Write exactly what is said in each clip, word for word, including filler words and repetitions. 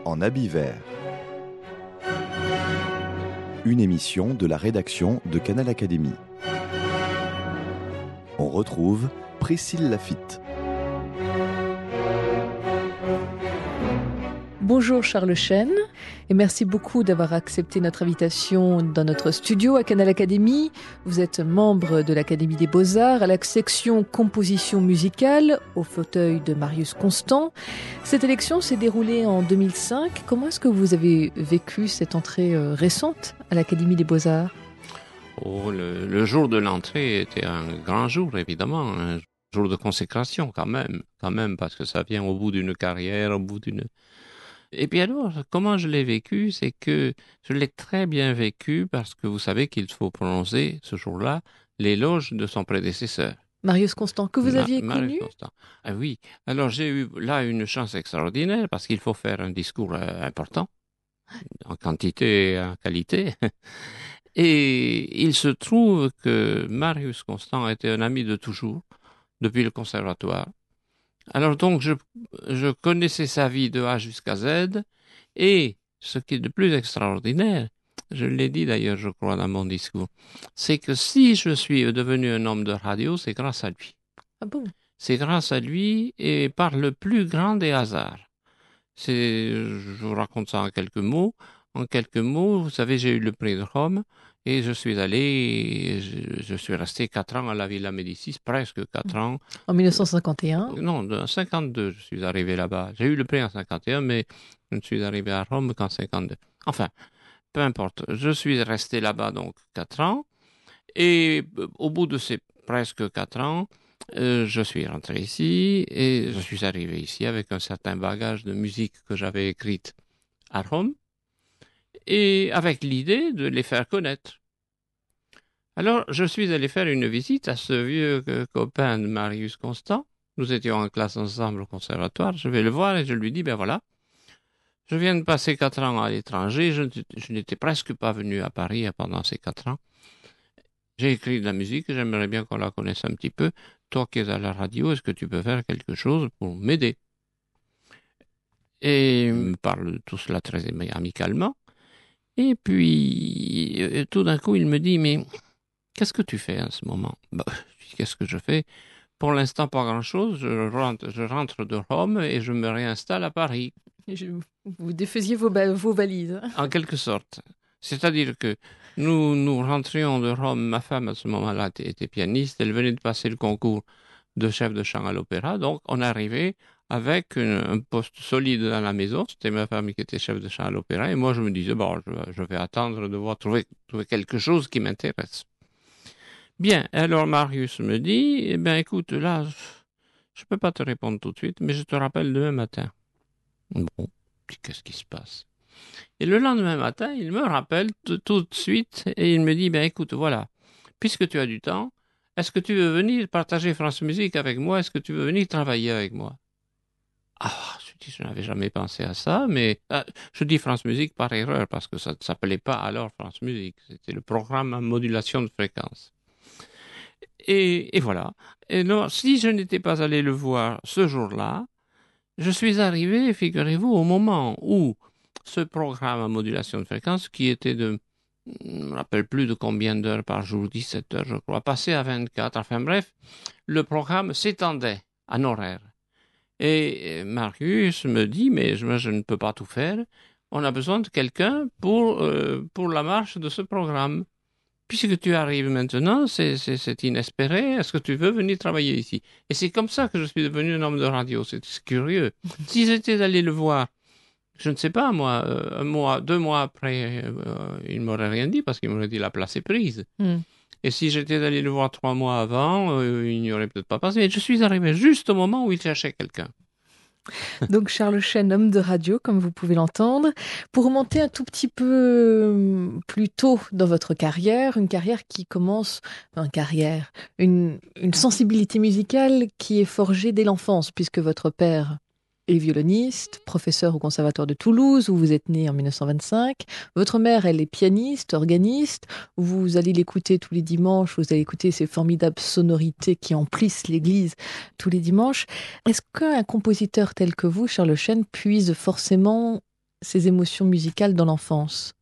en habit vert. Une émission de la rédaction de Canal Académie. On retrouve Priscille Laffitte. Bonjour Charles Chêne et merci beaucoup d'avoir accepté notre invitation dans notre studio à Canal Académie. Vous êtes membre de l'Académie des Beaux-Arts à la section composition musicale au fauteuil de Marius Constant. Cette élection s'est déroulée en deux mille cinq. Comment est-ce que vous avez vécu cette entrée récente à l'Académie des Beaux-Arts ? Oh, le, le jour de l'entrée était un grand jour, évidemment, un jour de consécration quand même, quand même, parce que ça vient au bout d'une carrière, au bout d'une... Et puis alors, comment je l'ai vécu, c'est que je l'ai très bien vécu parce que vous savez qu'il faut prononcer ce jour-là l'éloge de son prédécesseur. Marius Constant, que vous aviez Ma- connu Marius Constant. Ah oui, alors j'ai eu là une chance extraordinaire parce qu'il faut faire un discours euh, important, en quantité et en qualité. Et il se trouve que Marius Constant était un ami de toujours, depuis le conservatoire. Alors donc, je, je connaissais sa vie de A jusqu'à Z, et ce qui est de plus extraordinaire, je l'ai dit d'ailleurs, je crois, dans mon discours, c'est que si je suis devenu un homme de radio, c'est grâce à lui. Ah bon ? C'est grâce à lui et par le plus grand des hasards. C'est, je vous raconte ça en quelques mots. En quelques mots, vous savez, j'ai eu le prix de Rome, et je suis allé, je, je suis resté quatre ans à la Villa Médicis, presque quatre ans. En mille neuf cent cinquante et un ? Non, en cinquante-deux, je suis arrivé là-bas. J'ai eu le prix en cinquante et un, mais je ne suis arrivé à Rome qu'en cinquante-deux. Enfin, peu importe. Je suis resté là-bas donc quatre ans, et au bout de ces presque quatre ans, euh, je suis rentré ici, et je suis arrivé ici avec un certain bagage de musique que j'avais écrite à Rome, et avec l'idée de les faire connaître. Alors, je suis allé faire une visite à ce vieux copain de Marius Constant. Nous étions en classe ensemble au conservatoire. Je vais le voir et je lui dis, ben voilà, je viens de passer quatre ans à l'étranger. Je, je n'étais presque pas venu à Paris pendant ces quatre ans. J'ai écrit de la musique, j'aimerais bien qu'on la connaisse un petit peu. Toi qui es à la radio, est-ce que tu peux faire quelque chose pour m'aider ? Et il me parle de tout cela très amicalement. Et puis, tout d'un coup, il me dit, mais qu'est-ce que tu fais en ce moment ? Bah, qu'est-ce que je fais ? Pour l'instant, pas grand-chose. Je rentre, je rentre de Rome et je me réinstalle à Paris. Je, Vous défaisiez vos, ba- vos valises. En quelque sorte. C'est-à-dire que nous, nous rentrions de Rome. Ma femme, à ce moment-là, était, était pianiste. Elle venait de passer le concours de chef de chant à l'opéra. Donc, on arrivait avec une, un poste solide dans la maison. C'était ma femme qui était chef de chant à l'opéra. Et moi, je me disais, bon, je, je vais attendre de voir trouver, trouver quelque chose qui m'intéresse. Bien, alors Marius me dit, eh bien, écoute, là, je ne peux pas te répondre tout de suite, mais je te rappelle demain matin. Bon, qu'est-ce qui se passe ? Et le lendemain matin, il me rappelle t- tout de suite et il me dit, ben écoute, voilà, puisque tu as du temps, est-ce que tu veux venir partager France Musique avec moi ? Est-ce que tu veux venir travailler avec moi ? Ah, je dis, je n'avais jamais pensé à ça, mais ah, je dis France Musique par erreur parce que ça ne s'appelait pas alors France Musique, c'était le programme en modulation de fréquence. Et, et voilà. Et non, si je n'étais pas allé le voir ce jour-là, je suis arrivé, figurez-vous, au moment où ce programme à modulation de fréquence, qui était de, je ne me rappelle plus de combien d'heures par jour, dix-sept heures, je crois, passé à vingt-quatre. Enfin bref, le programme s'étendait en horaire. Et Marius me dit, mais je, je ne peux pas tout faire. On a besoin de quelqu'un pour, euh, pour la marche de ce programme. Puisque tu arrives maintenant, c'est, c'est, c'est inespéré, est-ce que tu veux venir travailler ici ? Et c'est comme ça que je suis devenu un homme de radio, c'est curieux. Si j'étais allé le voir, je ne sais pas moi, euh, un mois, deux mois après, euh, il ne m'aurait rien dit parce qu'il m'aurait dit la place est prise. Mm. Et si j'étais allé le voir trois mois avant, euh, il n'y aurait peut-être pas passé. Et je suis arrivé juste au moment où il cherchait quelqu'un. Donc Charles Chêne, homme de radio, comme vous pouvez l'entendre. Pour remonter un tout petit peu plus tôt dans votre carrière, une carrière qui commence, enfin carrière, une, une sensibilité musicale qui est forgée dès l'enfance, puisque votre père est violoniste, professeur au Conservatoire de Toulouse, où vous êtes né en mille neuf cent vingt-cinq. Votre mère, elle est pianiste, organiste. Vous allez l'écouter tous les dimanches, vous allez écouter ces formidables sonorités qui emplissent l'église tous les dimanches. Est-ce qu'un compositeur tel que vous, Charles Chêne, puise forcément ces émotions musicales dans l'enfance?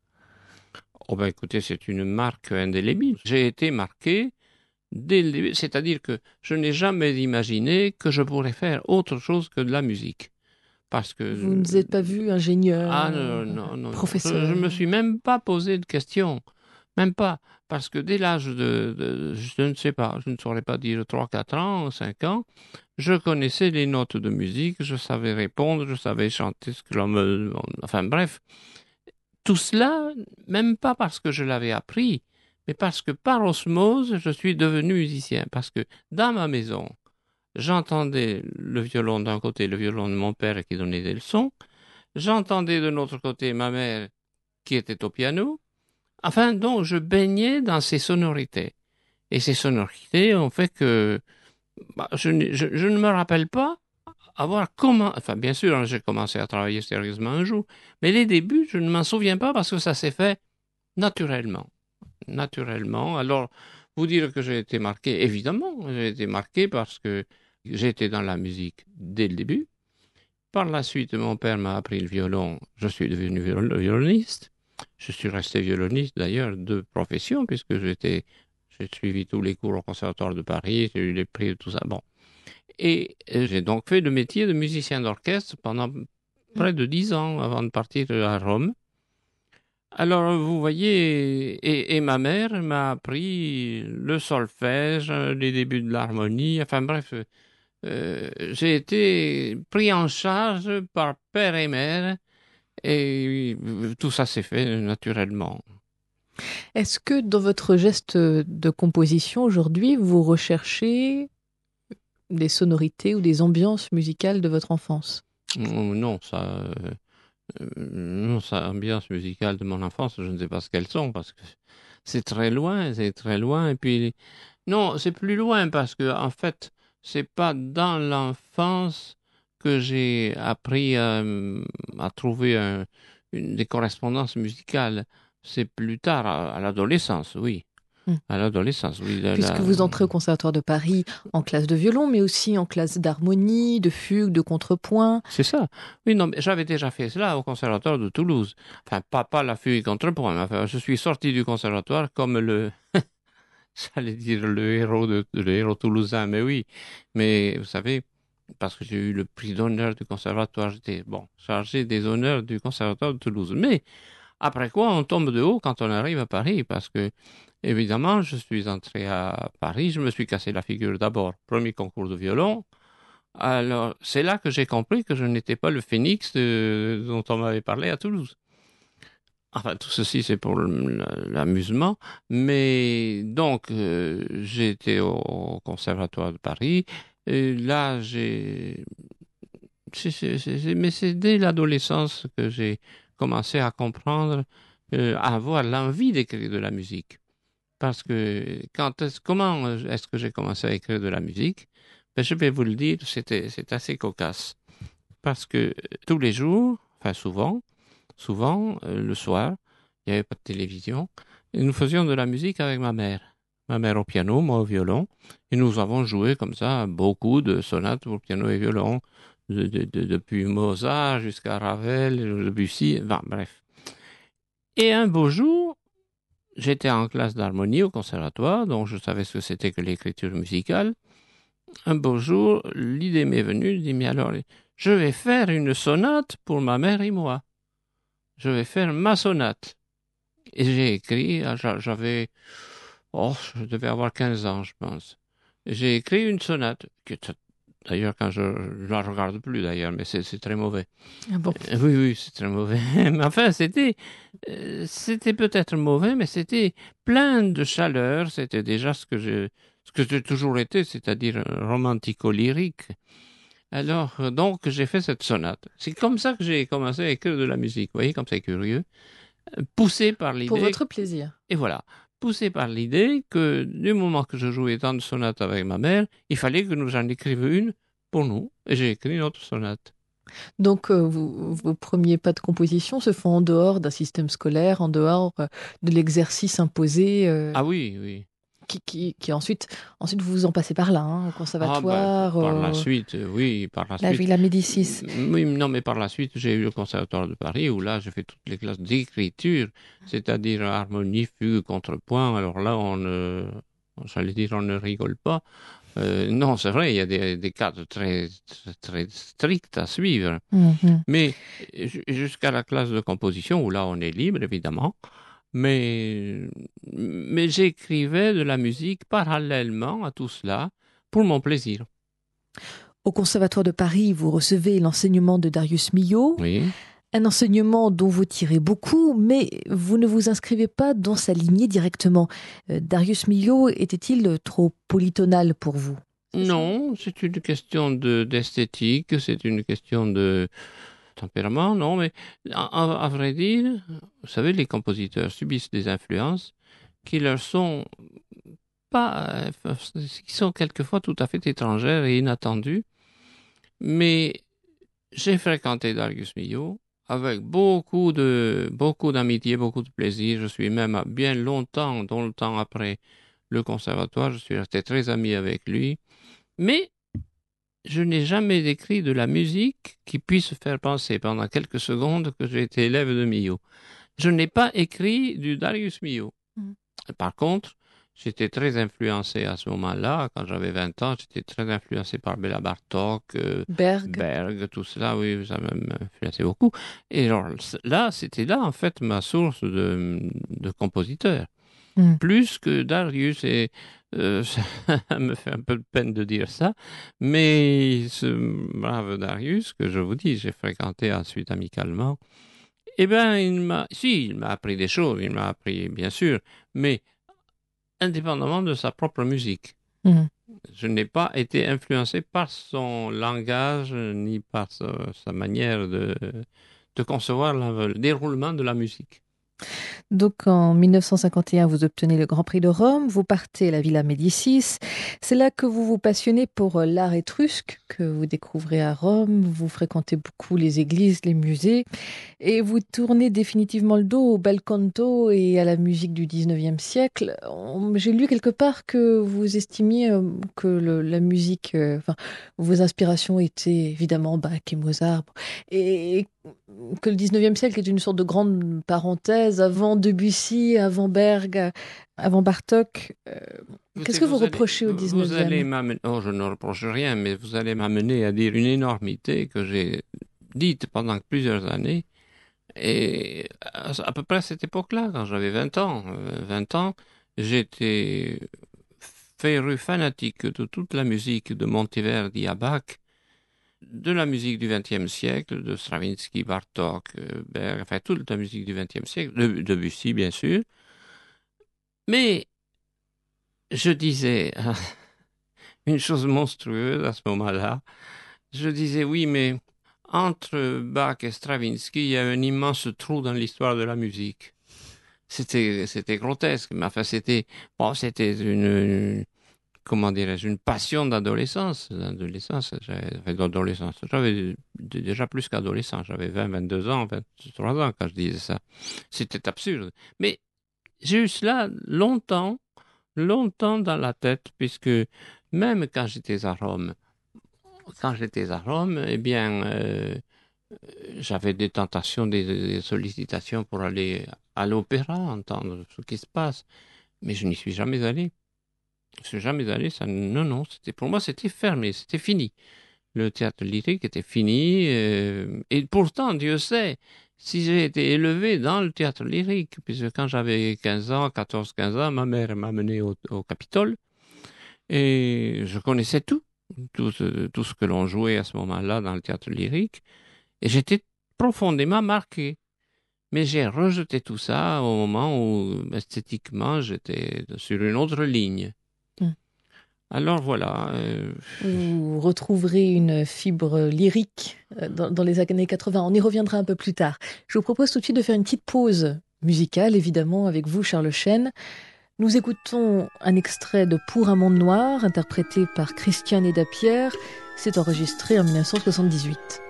Oh ben écoutez, c'est une marque indélébile. J'ai été marqué dès le début, c'est-à-dire que je n'ai jamais imaginé que je pourrais faire autre chose que de la musique. Parce Vous ne que... vous êtes pas vu Ah ingénieur, non, non, non, non. Je, je me professeur? suis même pas posé de questions. Même pas. Parce que dès l'âge de, de- je ne sais pas, je ne saurais pas dire trois, quatre ans, cinq ans, je connaissais les notes de musique, je savais répondre, je savais chanter ce que l'on me... Enfin bref, tout cela, même pas parce que je l'avais appris, mais parce que par osmose, je suis devenu musicien. Parce que dans ma maison, j'entendais le violon d'un côté, le violon de mon père qui donnait des leçons, j'entendais de l'autre côté ma mère qui était au piano. Enfin, donc, je baignais dans ces sonorités. Et ces sonorités ont fait que bah, je, n'ai- je- je ne me rappelle pas avoir comment... Enfin, bien sûr, hein, j'ai commencé à travailler sérieusement un jour, mais les débuts, je ne m'en souviens pas parce que ça s'est fait naturellement. Naturellement. Alors, vous dire que j'ai été marqué, évidemment, j'ai été marqué parce que j'étais dans la musique dès le début. Par la suite, mon père m'a appris le violon. Je suis devenu viol- violoniste. Je suis resté violoniste d'ailleurs de profession puisque j'étais, j'ai suivi tous les cours au Conservatoire de Paris, j'ai eu les prix et tout ça. Bon. Et euh, j'ai donc fait le métier de musicien d'orchestre pendant près de dix ans avant de partir à Rome. Alors, vous voyez, et, et ma mère m'a appris le solfège, les débuts de l'harmonie, enfin bref, euh, j'ai été pris en charge par père et mère et tout ça s'est fait naturellement. Est-ce que dans votre geste de composition aujourd'hui, vous recherchez des sonorités ou des ambiances musicales de votre enfance? Non, ça, euh, non, ça, ambiance musicale de mon enfance, je ne sais pas ce qu'elles sont parce que c'est très loin, c'est très loin. Et puis, non, c'est plus loin parce que en fait, c'est pas dans l'enfance que j'ai appris à, à trouver un- une, des correspondances musicales. C'est plus tard, à, à l'adolescence, oui. Hmm. À l'adolescence, oui. La- Puisque la- vous entrez au Conservatoire de Paris en classe de violon, mais aussi en classe d'harmonie, de fugue, de contrepoint. C'est ça. Oui, non, mais j'avais déjà fait cela au Conservatoire de Toulouse. Enfin, pas, pas la fugue et contrepoint, mais enfin, je suis sorti du conservatoire comme le, j'allais dire le héros de, le héros toulousain, mais oui. Mais vous savez, parce que j'ai eu le prix d'honneur du conservatoire, j'étais, bon, chargé des honneurs du conservatoire de Toulouse. Mais après quoi, on tombe de haut quand on arrive à Paris, parce que, évidemment, je suis entré à Paris, je me suis cassé la figure d'abord. Premier concours de violon. Alors, c'est là que j'ai compris que je n'étais pas le phénix de- dont on m'avait parlé à Toulouse. Enfin, tout ceci, c'est pour le- l'amusement. Mais donc, euh, j'ai été au Conservatoire de Paris. Et là, j'ai... c'est- c'est- c'est- c'est- Mais c'est dès l'adolescence que j'ai commencé à comprendre, euh, à avoir l'envie d'écrire de la musique. Parce que quand est-ce, comment est-ce que j'ai commencé à écrire de la musique? Ben, je vais vous le dire, c'était, c'est assez cocasse. Parce que tous les jours, enfin souvent, souvent, euh, le soir, il n'y avait pas de télévision, et nous faisions de la musique avec ma mère. Ma mère au piano, moi au violon, et nous avons joué comme ça beaucoup de sonates pour piano et violon, de- de- de- depuis Mozart jusqu'à Ravel, Debussy, enfin, bref. Et un beau jour, j'étais en classe d'harmonie au conservatoire, donc je savais ce que c'était que l'écriture musicale. Un beau jour, l'idée m'est venue, je dis, mais alors, je vais faire une sonate pour ma mère et moi. Je vais faire ma sonate. Et j'ai écrit, ah, j'a- j'avais, oh, je devais avoir quinze ans, je pense. J'ai écrit une sonate, qui est- d'ailleurs, quand je, je la regarde plus d'ailleurs, mais c'est c'est très mauvais. Ah bon. Euh, Oui, oui, c'est très mauvais. Mais enfin, c'était, euh, c'était peut-être mauvais, mais c'était plein de chaleur. C'était déjà ce que je, ce que j'ai toujours été, c'est-à-dire un romantico-lyrique. Alors, euh, donc, j'ai fait cette sonate. C'est comme ça que j'ai commencé à écrire de la musique. Vous voyez, comme c'est curieux. Euh, Poussé par Pour l'idée, votre plaisir. et voilà, poussé par l'idée que du moment que je jouais tant de sonates avec ma mère, il fallait que nous en écrivions une pour nous. Et j'ai écrit une autre sonate. Donc, euh, vous- vos premiers pas de composition se font en dehors d'un système scolaire, en dehors euh, de l'exercice imposé euh, Ah oui, oui. qui, qui, qui ensuite, ensuite vous en passez par là, hein, au conservatoire. Ah, bah, par euh, la suite, oui, par la, la suite. Villa Médicis. Oui, non, mais par la suite, j'ai eu le conservatoire de Paris où là, j'ai fait toutes les classes d'écriture, c'est-à-dire harmonie, fugue, contrepoint. Alors là, on ne, j'allais dire, on ne rigole pas. Euh, non, c'est vrai, il y a des, des cadres très, très, très stricts à suivre. Mm-hmm. Mais jusqu'à la classe de composition, où là, on est libre, évidemment. Mais, mais j'écrivais de la musique parallèlement à tout cela pour mon plaisir. Au Conservatoire de Paris, vous recevez l'enseignement de Darius Milhaud, Oui. un enseignement dont vous tirez beaucoup, mais vous ne vous inscrivez pas dans sa lignée directement. Euh, Darius Milhaud était-il trop polytonal pour vous? Non, c'est une question de, d'esthétique, c'est une question de tempérament, non, mais à, à- à vrai dire, vous savez, les compositeurs subissent des influences qui leur sont pas, euh, qui sont quelquefois tout à fait étrangères et inattendues, mais j'ai fréquenté Darius Milhaud avec beaucoup de, beaucoup d'amitié, beaucoup de plaisir. Je suis même bien longtemps, longtemps après le conservatoire, je suis resté très ami avec lui. Mais je n'ai jamais écrit de la musique qui puisse faire penser pendant quelques secondes que j'ai été élève de Milhaud. Je n'ai pas écrit du Darius Milhaud. Mm. Par contre, j'étais très influencé à ce moment-là, quand j'avais vingt ans, j'étais très influencé par Béla Bartók, euh, Berg. Berg, tout cela, oui, ça m'a influencé beaucoup. Et alors là, c'était là, en fait, ma source de, de compositeur. Mm. Plus que Darius, et euh, ça me fait un peu de peine de dire ça, mais ce brave Darius, que je vous dis, j'ai fréquenté ensuite amicalement, eh bien, il m'a, si, il m'a appris des choses, il m'a appris, bien sûr, mais indépendamment de sa propre musique. Mm. Je n'ai pas été influencé par son langage, ni par sa, sa manière de, de concevoir la- le déroulement de la musique. Donc en mille neuf cent cinquante et un, vous obtenez le Grand Prix de Rome, vous partez à la Villa Médicis. C'est là que vous vous passionnez pour l'art étrusque, que vous découvrez à Rome. Vous fréquentez beaucoup les églises, les musées, et vous tournez définitivement le dos au bel canto et à la musique du dix-neuvième siècle. On- J'ai lu quelque part que vous estimiez euh, que le- la musique, euh, enfin, vos inspirations étaient évidemment Bach et Mozart, et que le dix-neuvième siècle est une sorte de grande parenthèse avant Debussy, avant Berg, avant Bartók. Euh, Qu'est-ce Écoutez, que vous vous allez, reprochez au vous vous allez dix-neuvième? m'amener, oh, je ne reproche rien, mais vous allez m'amener à dire une énormité que j'ai dite pendant plusieurs années. Et à, à peu près à cette époque-là, quand j'avais vingt ans, euh, vingt ans, j'étais féru fanatique de toute la musique de Monteverdi à Bach, de la musique du vingtième siècle, de Stravinsky, Bartók, euh, Berg, enfin toute la musique du vingtième siècle, de de Debussy bien sûr. Mais je disais une chose monstrueuse à ce moment-là. Je disais oui, mais entre Bach et Stravinsky, il y a un immense trou dans l'histoire de la musique. C'était, c'était grotesque, mais enfin, c'était, bon, c'était une, une- comment dirais-je, une passion d'adolescence, d'adolescence, j'avais, d'adolescence. J'avais déjà plus qu'adolescent, j'avais vingt, vingt-deux ans, vingt-trois ans quand je disais ça. C'était absurde. Mais j'ai eu cela longtemps, longtemps dans la tête, puisque même quand j'étais à Rome, quand j'étais à Rome, eh bien, euh, j'avais des tentations, des, des sollicitations pour aller à l'opéra, entendre ce qui se passe, mais je n'y suis jamais allé. Je suis jamais allé. Ça, non, non, c'était pour moi, c'était fermé, c'était fini. Le théâtre lyrique était fini, euh, et pourtant, Dieu sait, si j'ai été élevé dans le théâtre lyrique, puisque quand j'avais quinze ans, quatorze, quinze ans, ma mère m'a mené au, au Capitole, et je connaissais tout, tout ce, tout ce que l'on jouait à ce moment-là dans le théâtre lyrique. Et j'étais profondément marqué. Mais j'ai rejeté tout ça au moment où, esthétiquement, j'étais sur une autre ligne. Mm. Alors voilà. Euh... Vous retrouverez une fibre lyrique euh, dans, dans les années quatre-vingts. On y reviendra un peu plus tard. Je vous propose tout de suite de faire une petite pause musicale, évidemment, avec vous, Charles Chêne. Nous écoutons un extrait de Pour un monde noir, interprété par Christiane Eda-Pierre. C'est enregistré en mille neuf cent soixante-dix-huit.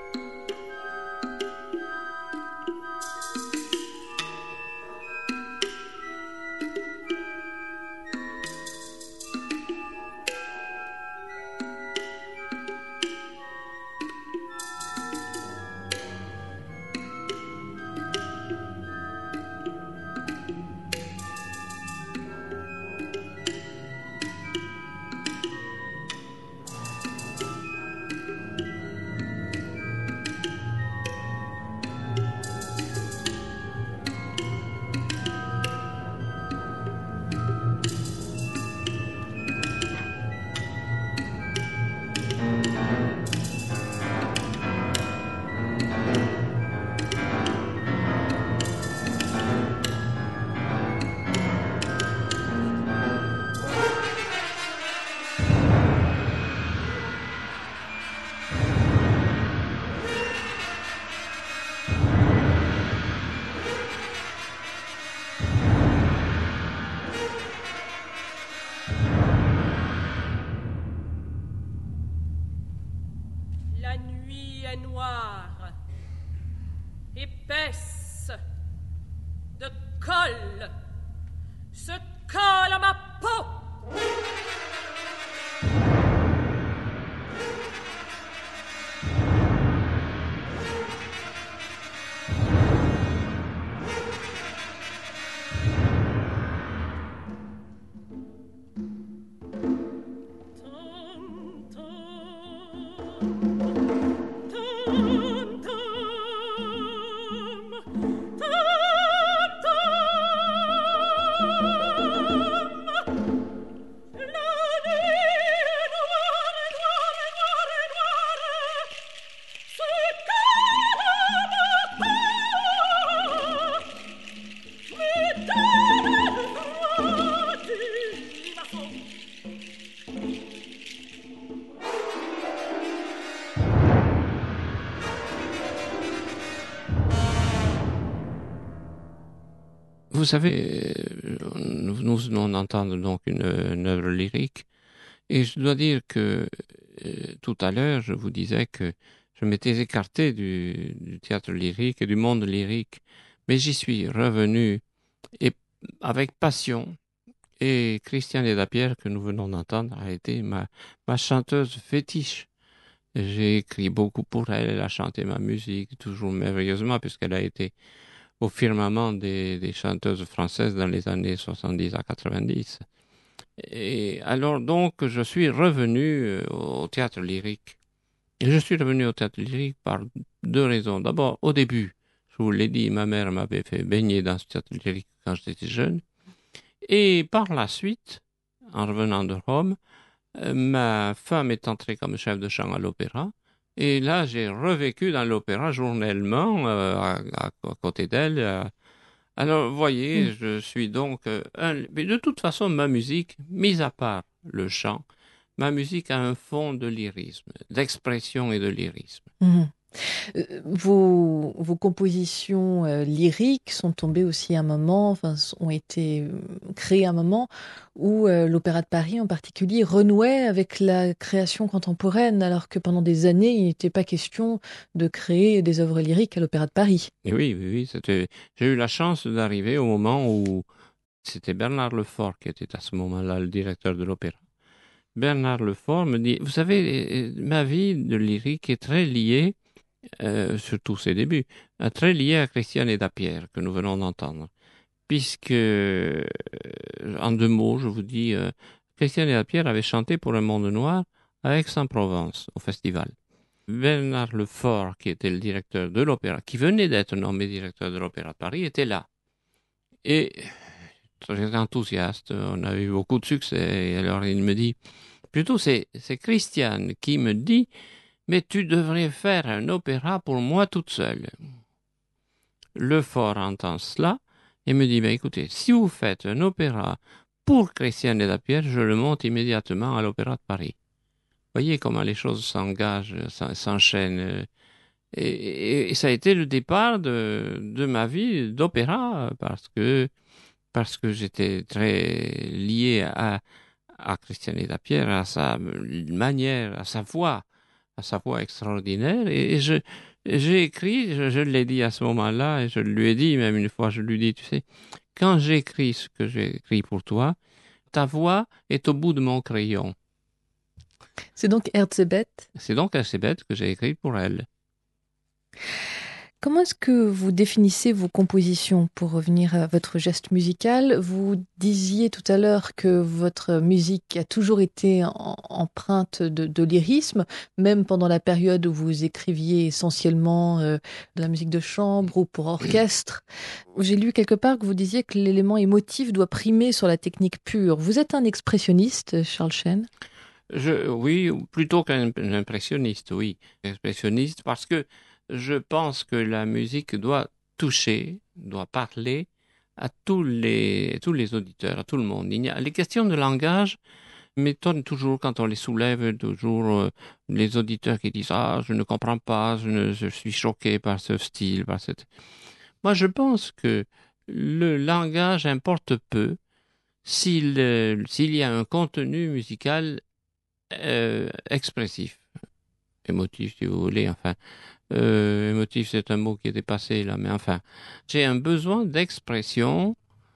colle, se colle à ma peau. Vous savez, nous, nous venons d'entendre donc une, une œuvre lyrique, et je dois dire que euh, tout à l'heure, je vous disais que je m'étais écarté du, du théâtre lyrique et du monde lyrique, mais j'y suis revenu et avec passion. Et Christiane Lapierre, que nous venons d'entendre, a été ma, ma chanteuse fétiche. J'ai écrit beaucoup pour elle, elle a chanté ma musique, toujours merveilleusement, puisqu'elle a été au firmament des, des chanteuses françaises dans les années soixante-dix à quatre-vingt-dix. Et alors donc, je suis revenu au théâtre lyrique. Et je suis revenu au théâtre lyrique par deux raisons. D'abord, au début, je vous l'ai dit, ma mère m'avait fait baigner dans ce théâtre lyrique quand j'étais jeune. Et par la suite, en revenant de Rome, euh, ma femme est entrée comme chef de chant à l'opéra. Et là, j'ai revécu dans l'opéra journellement, euh, à, à, à côté d'elle. Euh. Alors, vous voyez, mmh. je suis donc... Euh, un... Mais de toute façon, ma musique, mis à part le chant, ma musique a un fond de lyrisme, d'expression et de lyrisme. Mmh. Vos, vos compositions euh, lyriques sont tombées aussi à un moment, enfin, ont été euh, créées à un moment où euh, l'Opéra de Paris en particulier renouait avec la création contemporaine, alors que pendant des années, il n'était pas question de créer des œuvres lyriques à l'Opéra de Paris. Et oui, oui, oui. C'était... J'ai eu la chance d'arriver au moment où c'était Bernard Lefort qui était à ce moment-là le directeur de l'opéra. Bernard Lefort me dit, vous savez, ma vie de lyrique est très liée, Euh, surtout ses débuts, euh, très lié à Christiane Lapierre, que nous venons d'entendre. Puisque, euh, en deux mots, je vous dis, euh, Christiane Lapierre avait chanté pour le Monde Noir à Aix-en-Provence, au festival. Bernard Lefort, qui était le directeur de l'opéra, qui venait d'être nommé directeur de l'Opéra de Paris, était là. Et, très enthousiaste, on a eu beaucoup de succès, et alors il me dit, plutôt c'est, c'est Christiane qui me dit, mais tu devrais faire un opéra pour moi toute seule. Lefort entend cela et me dit, ben écoutez, si vous faites un opéra pour Christiane Lapierre, je le monte immédiatement à l'Opéra de Paris. Voyez comment les choses s'engagent, s'enchaînent. Et, et, et ça a été le départ de, de ma vie d'opéra, parce que, parce que j'étais très lié à, à Christiane Lapierre, à sa manière, à sa voix. à sa voix extraordinaire, et je, j'ai écrit, je, je l'ai dit à ce moment-là, et je lui ai dit, même une fois, je lui ai dit, tu sais, quand j'écris ce que j'ai écrit pour toi, ta voix est au bout de mon crayon. C'est donc Erzsébet. C'est donc Erzsébet que j'ai écrit pour elle. Comment est-ce que vous définissez vos compositions, pour revenir à votre geste musical? Vous disiez tout à l'heure que votre musique a toujours été en, empreinte de, de lyrisme, même pendant la période où vous écriviez essentiellement euh, de la musique de chambre ou pour orchestre. J'ai lu quelque part que vous disiez que l'élément émotif doit primer sur la technique pure. Vous êtes un expressionniste, Charles Chesne? Je, oui, plutôt qu'un impressionniste, oui. Expressionniste parce que je pense que la musique doit toucher, doit parler à tous les, tous les auditeurs, à tout le monde. Il y a, les questions de langage m'étonnent toujours quand on les soulève, toujours euh, les auditeurs qui disent « Ah, je ne comprends pas, je, ne, je suis choqué par ce style, par cette... » Moi, je pense que le langage importe peu s'il, euh, s'il y a un contenu musical euh, expressif, émotif, si vous voulez, enfin... Euh, émotif, c'est un mot qui est dépassé là, mais enfin, j'ai un besoin d'expression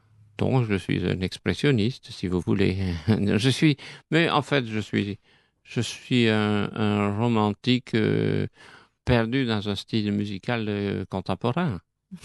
donc je suis un expressionniste, si vous voulez. je suis, mais en fait, je suis, je suis un, un romantique euh, perdu dans un style musical euh, contemporain.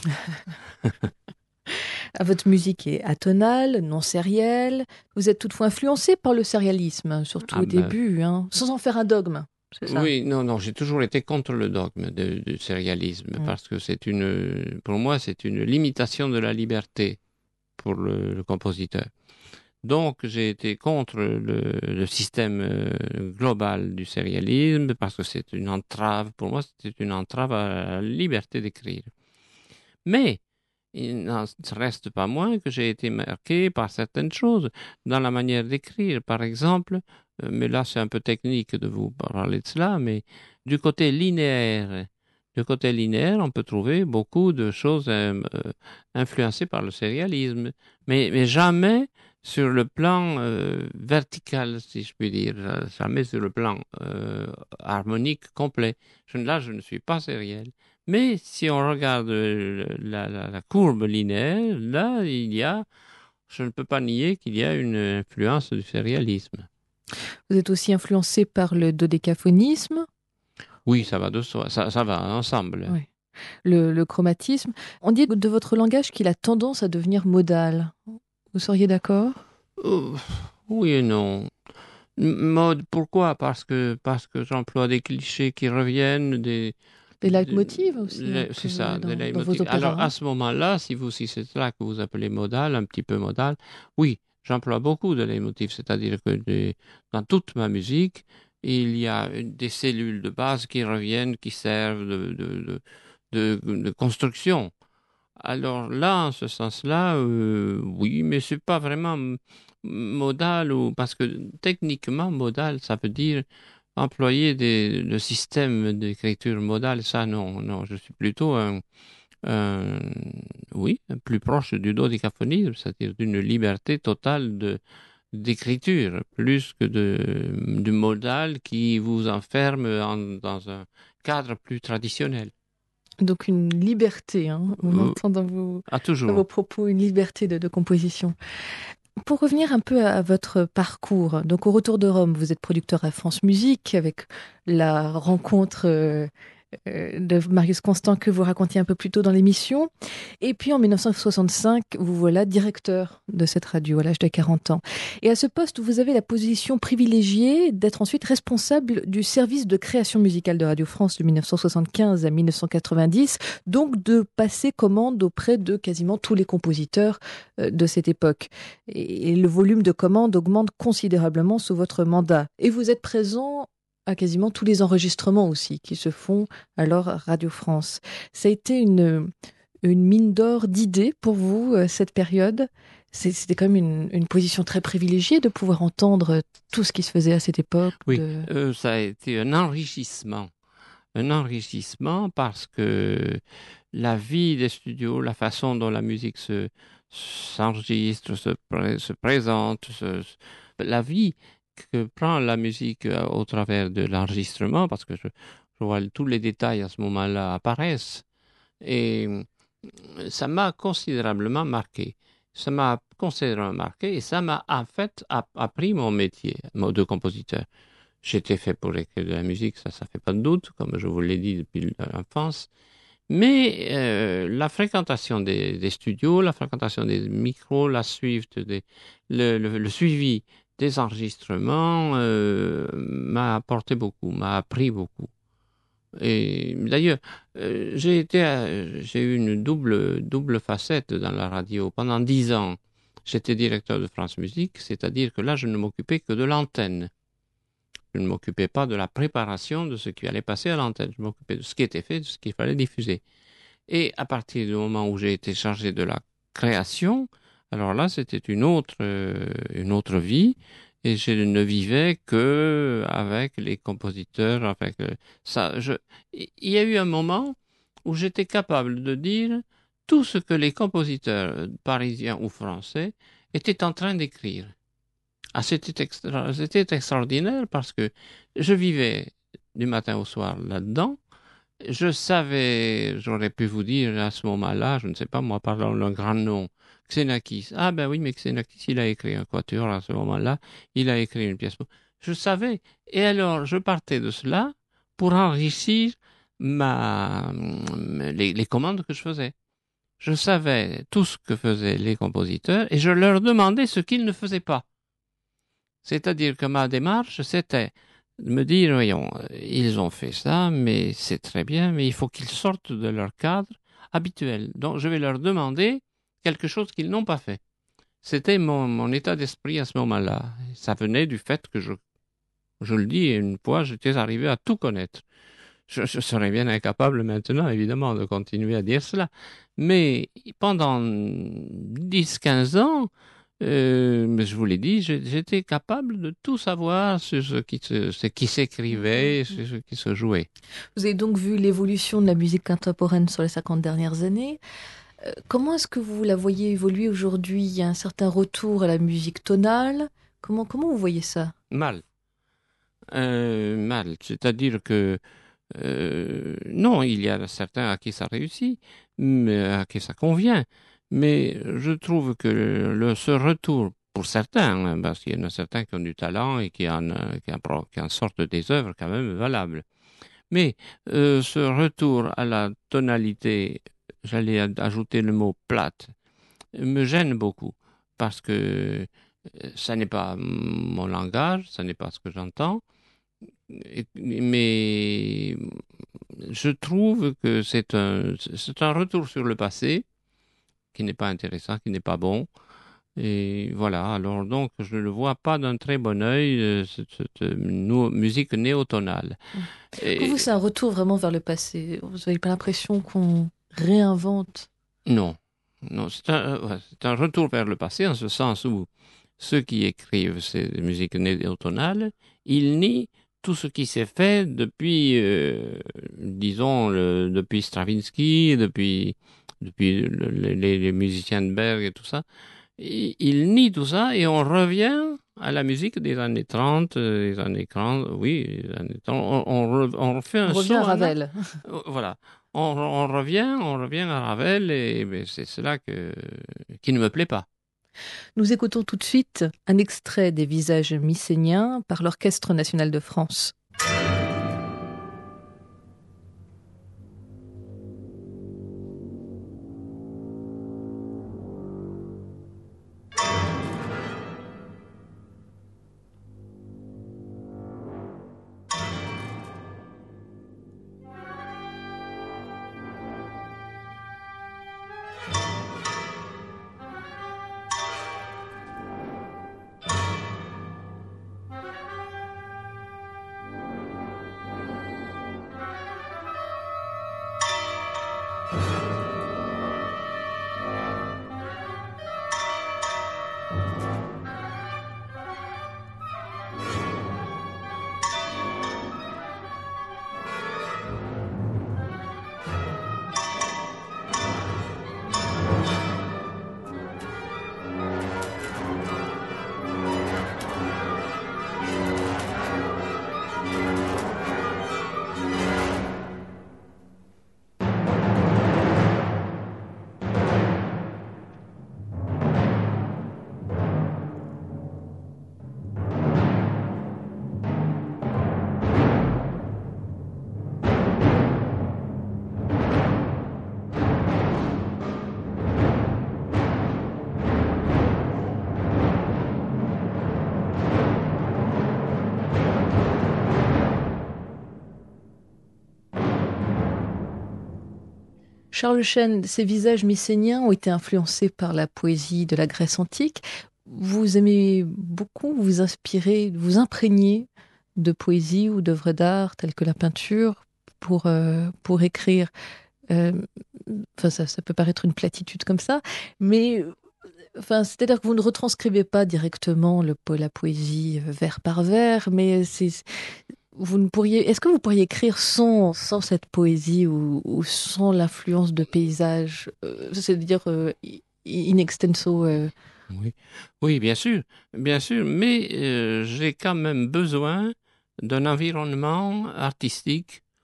Votre musique est atonale, non sérielle. Vous êtes toutefois influencé par le sérialisme, surtout Ah au ben, début, hein, sans en faire un dogme. C'est ça. Oui, non, non, j'ai toujours été contre le dogme de- du sérialisme Mm. parce que c'est une, pour moi, c'est une limitation de la liberté pour le, le compositeur. Donc, j'ai été contre le, le système euh, global du sérialisme parce que c'est une entrave, pour moi, c'est une entrave à la liberté d'écrire. Mais, il n'en reste pas moins que j'ai été marqué par certaines choses dans la manière d'écrire. Par exemple, euh, mais là c'est un peu technique de vous parler de cela, mais du côté linéaire, du côté linéaire, on peut trouver beaucoup de choses euh, euh, influencées par le sérialisme, mais, mais jamais sur le plan euh, vertical, si je puis dire, jamais sur le plan euh, harmonique complet. Je, là, je ne suis pas sériel. Mais si on regarde la, la, la courbe linéaire, là, il y a, je ne peux pas nier qu'il y a une influence du sérialisme. Vous êtes aussi influencé par le dodécaphonisme. Oui, ça va de soi, ça, ça va ensemble. Oui. Le, le chromatisme. On dit de votre langage qu'il a tendance à devenir modal. Vous seriez d'accord ? Euh, oui et non. Mode, pourquoi ? Parce que, parce que j'emploie des clichés qui reviennent, des... Des leitmotivs aussi. Les, c'est ça, dans, des dans vos leitmotivs. opéras. Alors, à ce moment-là, si, vous, si c'est cela que vous appelez modal, un petit peu modal, oui, j'emploie beaucoup de leitmotivs, c'est-à-dire que des, dans toute ma musique, il y a des cellules de base qui reviennent, qui servent de, de, de, de, de construction. Alors là, en ce sens-là, euh, oui, mais c'est pas vraiment modal, ou, parce que techniquement, modal, ça veut dire employer des, le système d'écriture modale, ça non, non, je suis plutôt un, un oui, plus proche du dodécaphonisme, c'est-à-dire d'une liberté totale de d'écriture, plus que de, du modal qui vous enferme en, dans un cadre plus traditionnel. Donc une liberté, hein, on Euh, entend dans vos, Ah, dans toujours. vos propos une liberté de, de composition. Pour revenir un peu à votre parcours, donc au retour de Rome, vous êtes producteur à France Musique avec la rencontre euh, euh, de Marius Constant que vous racontiez un peu plus tôt dans l'émission. Et puis en mille neuf cent soixante-cinq, vous voilà directeur de cette radio à l'âge de quarante ans. Et à ce poste, vous avez la position privilégiée d'être ensuite responsable du service de création musicale de Radio France de mille neuf cent soixante-quinze à mille neuf cent quatre-vingt-dix, donc de passer commande auprès de quasiment tous les compositeurs euh, de cette époque. Et, et le volume de commandes augmente considérablement sous votre mandat. Et vous êtes présent à quasiment tous les enregistrements aussi qui se font alors à Radio France. Ça a été une, une mine d'or d'idées pour vous, euh, cette période. C'est, c'était quand même une, une position très privilégiée de pouvoir entendre tout ce qui se faisait à cette époque. Oui, de... euh, ça a été un enrichissement. Un enrichissement parce que la vie des studios, la façon dont la musique se, s'enregistre, se, pré- se présente, se, la vie que prend la musique au travers de l'enregistrement, parce que je, je vois tous les détails à ce moment-là apparaissent, et ça m'a considérablement marqué. Ça m'a considérablement marqué et ça m'a en fait appris mon métier de compositeur. J'étais fait pour écrire de la musique, ça, ça fait pas de doute, comme je vous l'ai dit depuis l'enfance. Mais euh, la fréquentation des, des studios, la fréquentation des micros, la suite des, le, le, le suivi des enregistrements euh, m'a apporté beaucoup, m'a appris beaucoup. Et d'ailleurs, euh, j'ai été, euh, j'ai eu une double, double facette dans la radio. Pendant dix ans, j'étais directeur de France Musique, c'est-à-dire que là, je ne m'occupais que de l'antenne. Je ne m'occupais pas de la préparation de ce qui allait passer à l'antenne. Je m'occupais de ce qui était fait, de ce qu'il fallait diffuser. Et à partir du moment où j'ai été chargé de la création, alors là, c'était une autre, euh, une autre vie. Et je ne vivais que avec les compositeurs. Avec euh, ça, je... Il y a eu un moment où j'étais capable de dire tout ce que les compositeurs parisiens ou français étaient en train d'écrire. Ah, c'était, extra... c'était extraordinaire parce que je vivais du matin au soir là-dedans. Je savais, j'aurais pu vous dire à ce moment-là, je ne sais pas moi, parlant d'un grand nom, Xenakis. Ah ben oui, mais Xenakis, il a écrit un quatuor à ce moment-là. Il a écrit une pièce. Je savais. Et alors, je partais de cela pour enrichir ma, les, les commandes que je faisais. Je savais tout ce que faisaient les compositeurs et je leur demandais ce qu'ils ne faisaient pas. C'est-à-dire que ma démarche, c'était de me dire, voyons, ils ont fait ça, mais c'est très bien, mais il faut qu'ils sortent de leur cadre habituel. Donc, je vais leur demander quelque chose qu'ils n'ont pas fait. C'était mon, mon état d'esprit à ce moment-là. Ça venait du fait que je, je le dis, une fois, j'étais arrivé à tout connaître. Je, je serais bien incapable maintenant, évidemment, de continuer à dire cela. Mais pendant dix quinze ans, euh, je vous l'ai dit, j'étais capable de tout savoir sur ce qui, se, ce qui s'écrivait, sur ce qui se jouait. Vous avez donc vu l'évolution de la musique contemporaine sur les cinquante dernières années. Euh, comment est-ce que vous la voyez évoluer aujourd'hui? Il y a un certain retour à la musique tonale. Comment, comment vous voyez ça? Mal. Euh, mal. C'est-à-dire que Euh, non, il y a certains à qui ça réussit, mais à qui ça convient. Mais je trouve que le, ce retour, pour certains, hein, parce qu'il y en a certains qui ont du talent et qui en, qui en, qui en sortent des œuvres quand même valables. Mais euh, ce retour à la tonalité, j'allais ajouter le mot plate, me gêne beaucoup parce que ça n'est pas mon langage, ça n'est pas ce que j'entends. Mais je trouve que c'est un, c'est un retour sur le passé qui n'est pas intéressant, qui n'est pas bon. Et voilà, alors donc je ne le vois pas d'un très bon œil, cette, cette no, musique néotonale. Et... Pour vous, c'est un retour vraiment vers le passé. Vous n'avez pas l'impression qu'on réinvente? Non, non, c'est un, c'est un retour vers le passé en ce sens où ceux qui écrivent ces musiques néotonales, ils nient tout ce qui s'est fait depuis, euh, disons, le, depuis Stravinsky, depuis, depuis le, les, les musiciens de Berg et tout ça. Et, ils nient tout ça et on revient à la musique des années trente, des années quarante, oui, des années trente, on, on, on refait un on revient saut à Ravel. En, voilà. On, on revient, on revient à Ravel et ben, c'est cela que, qui ne me plaît pas. Nous écoutons tout de suite un extrait des Visages mycéniens par l'Orchestre national de France. Charles Chêne, ces visages mycéniens ont été influencés par la poésie de la Grèce antique. Vous aimez beaucoup vous inspirer, vous imprégner de poésie ou d'œuvres d'art telles que la peinture pour, euh, pour écrire. Euh, enfin, ça, ça peut paraître une platitude comme ça, mais enfin, c'est-à-dire que vous ne retranscrivez pas directement le, la poésie vers par vers, mais c'est... Vous ne pourriez, est-ce que vous pourriez écrire sans, sans cette poésie ou, ou sans l'influence de paysages, euh, c'est-à-dire euh, in extenso euh... Oui. Oui, bien sûr, bien sûr, mais euh, j'ai quand même besoin d'un environnement artistique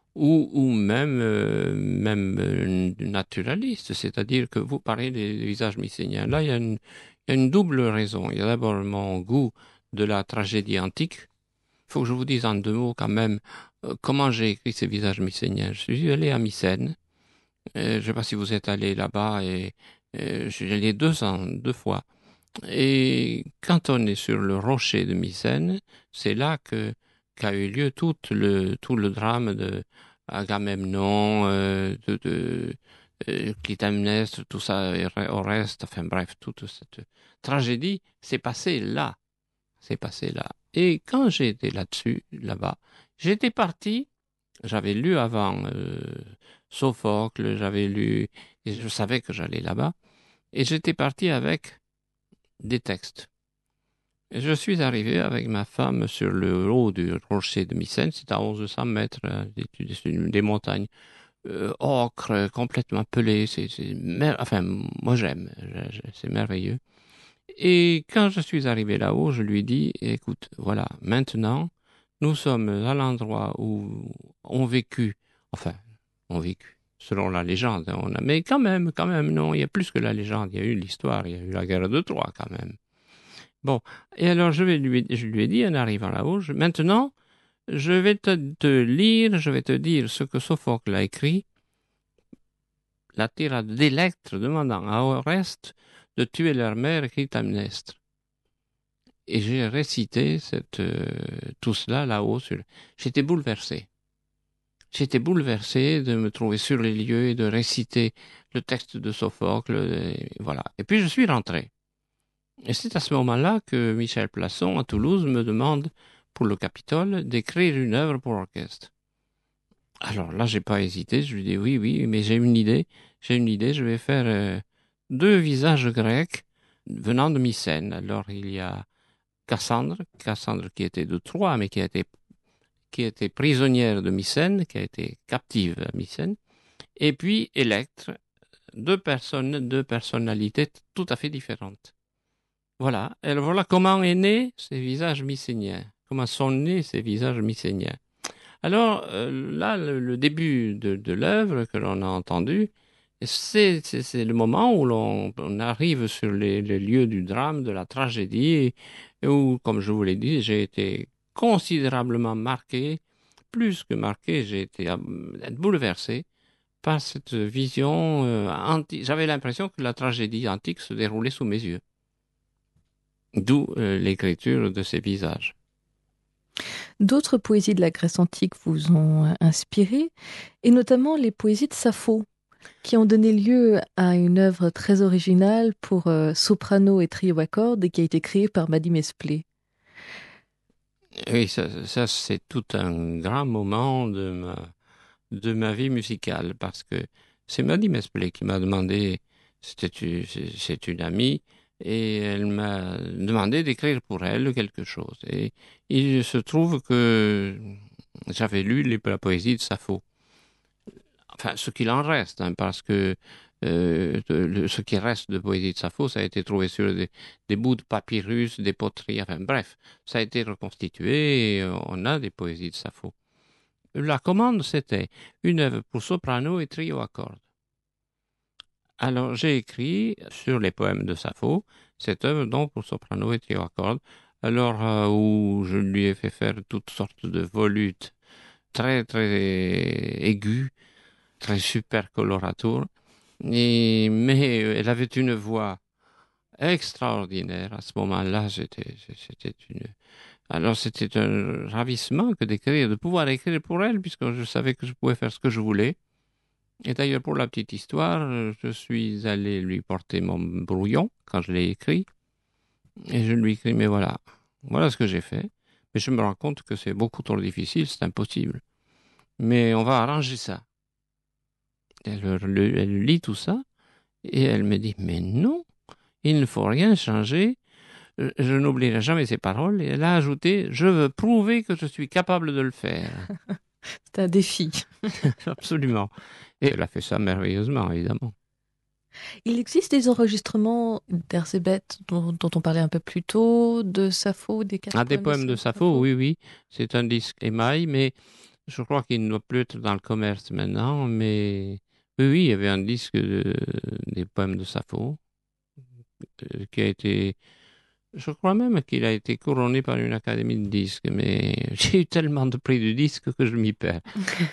ou, ou même, euh, même euh, naturaliste, c'est-à-dire que vous parlez des, des visages mycéniens. Là, il y a une, il y a une double raison. Il y a d'abord mon goût de la tragédie antique. Il faut que je vous dise en deux mots quand même euh, comment j'ai écrit ces visages mycéniens. Je suis allé à Mycène. Euh, je ne sais pas si vous êtes allé là-bas, et euh, je suis allé deux ans, deux fois. Et quand on est sur le rocher de Mycène, c'est là que qu'a eu lieu tout le tout le drame de Agamemnon, euh, de, de euh, Clytemnestre, tout ça, et Oreste, enfin bref, toute cette tragédie s'est passée là, s'est passée là. Et quand j'ai été là-dessus, là-bas, j'étais parti. J'avais lu avant euh, Sophocle, j'avais lu, et je savais que j'allais là-bas, et j'étais parti avec des textes. Et je suis arrivé avec ma femme sur le haut du rocher de Mycène, c'est à mille cents mètres, hein, c'est des montagnes euh, ocre, complètement pelées, c'est, c'est mer- enfin, moi j'aime, je- je- c'est merveilleux. Et quand je suis arrivé là-haut, je lui dis, écoute, voilà, maintenant, nous sommes à l'endroit où ont vécu, enfin, ont vécu, selon la légende, hein, on a, mais quand même, quand même, non, il y a plus que la légende, il y a eu l'histoire, il y a eu la guerre de Troie quand même. Bon, et alors je, vais lui, je lui ai dit en arrivant là-haut, je, maintenant, je vais te, te lire, je vais te dire ce que Sophocle a écrit, la tirade d'Électre demandant à Oreste de tuer leur mère Clytemnestre. Et j'ai récité cette, euh, tout cela là-haut. Sur... J'étais bouleversé. J'étais bouleversé de me trouver sur les lieux et de réciter le texte de Sophocle. Et voilà. Et puis je suis rentré. Et c'est à ce moment-là que Michel Plasson, à Toulouse, me demande, pour le Capitole, d'écrire une œuvre pour orchestre. Alors là, j'ai pas hésité. Je lui dis oui, oui, mais j'ai une idée. J'ai une idée. Je vais faire euh, deux visages grecs venant de Mycène. Alors il y a Cassandre, Cassandre qui était de Troie, mais qui a été, qui était prisonnière de Mycène, qui a été captive à Mycène, et puis Électre, deux personnes, deux personnalités tout à fait différentes. Voilà, et voilà comment est né ces visages mycéniens, comment sont nés ces visages mycéniens. Alors euh, là, le, le début de, de l'œuvre que l'on a entendu, c'est, c'est, c'est le moment où l'on on arrive sur les, les lieux du drame, de la tragédie, et où, comme je vous l'ai dit, j'ai été considérablement marqué, plus que marqué, j'ai été euh, bouleversé par cette vision euh, antique. J'avais l'impression que la tragédie antique se déroulait sous mes yeux. D'où euh, l'écriture de ces visages. D'autres poésies de la Grèce antique vous ont inspiré, et notamment les poésies de Sappho, qui ont donné lieu à une œuvre très originale pour euh, soprano et trio à cordes et qui a été créée par Mady Mesplé. Oui, ça, ça c'est tout un grand moment de ma, de ma vie musicale, parce que c'est Mady Mesplé qui m'a demandé, c'était, c'est une amie, et elle m'a demandé d'écrire pour elle quelque chose. Et il se trouve que j'avais lu les, la poésie de Sappho. Enfin, ce qu'il en reste, hein, parce que euh, le, ce qui reste de poésie de Sappho, ça a été trouvé sur des, des bouts de papyrus, des poteries, enfin bref, ça a été reconstitué et on a des poésies de Sappho. La commande, c'était une œuvre pour soprano et trio à cordes. Alors, j'ai écrit sur les poèmes de Sappho cette œuvre donc pour soprano et trio à cordes, alors euh, où je lui ai fait faire toutes sortes de volutes très très aigus, très super colorature, et, mais elle avait une voix extraordinaire. À ce moment-là, c'était, c'était une... Alors c'était un ravissement que d'écrire, de pouvoir écrire pour elle, puisque je savais que je pouvais faire ce que je voulais. Et d'ailleurs, pour la petite histoire, je suis allé lui porter mon brouillon quand je l'ai écrit, et je lui ai écrit, mais voilà, voilà ce que j'ai fait. Mais je me rends compte que c'est beaucoup trop difficile, c'est impossible. Mais on va arranger ça. Elle, elle, elle lit tout ça, et elle me dit, mais non, il ne faut rien changer. Je, je n'oublierai jamais ces paroles. Et elle a ajouté, je veux prouver que je suis capable de le faire. C'est un défi. Absolument. Et elle a fait ça merveilleusement, évidemment. Il existe des enregistrements d'Erzsébet dont, dont on parlait un peu plus tôt, de Sappho, des quatre Ah, des poèmes de Sappho, oui, oui. C'est un disque émail, mais je crois qu'il ne doit plus être dans le commerce maintenant, mais oui, oui, il y avait un disque de- des poèmes de Sappho euh, qui a été, je crois même qu'il a été couronné par une académie de disques, mais j'ai eu tellement de prix de disques que je m'y perds.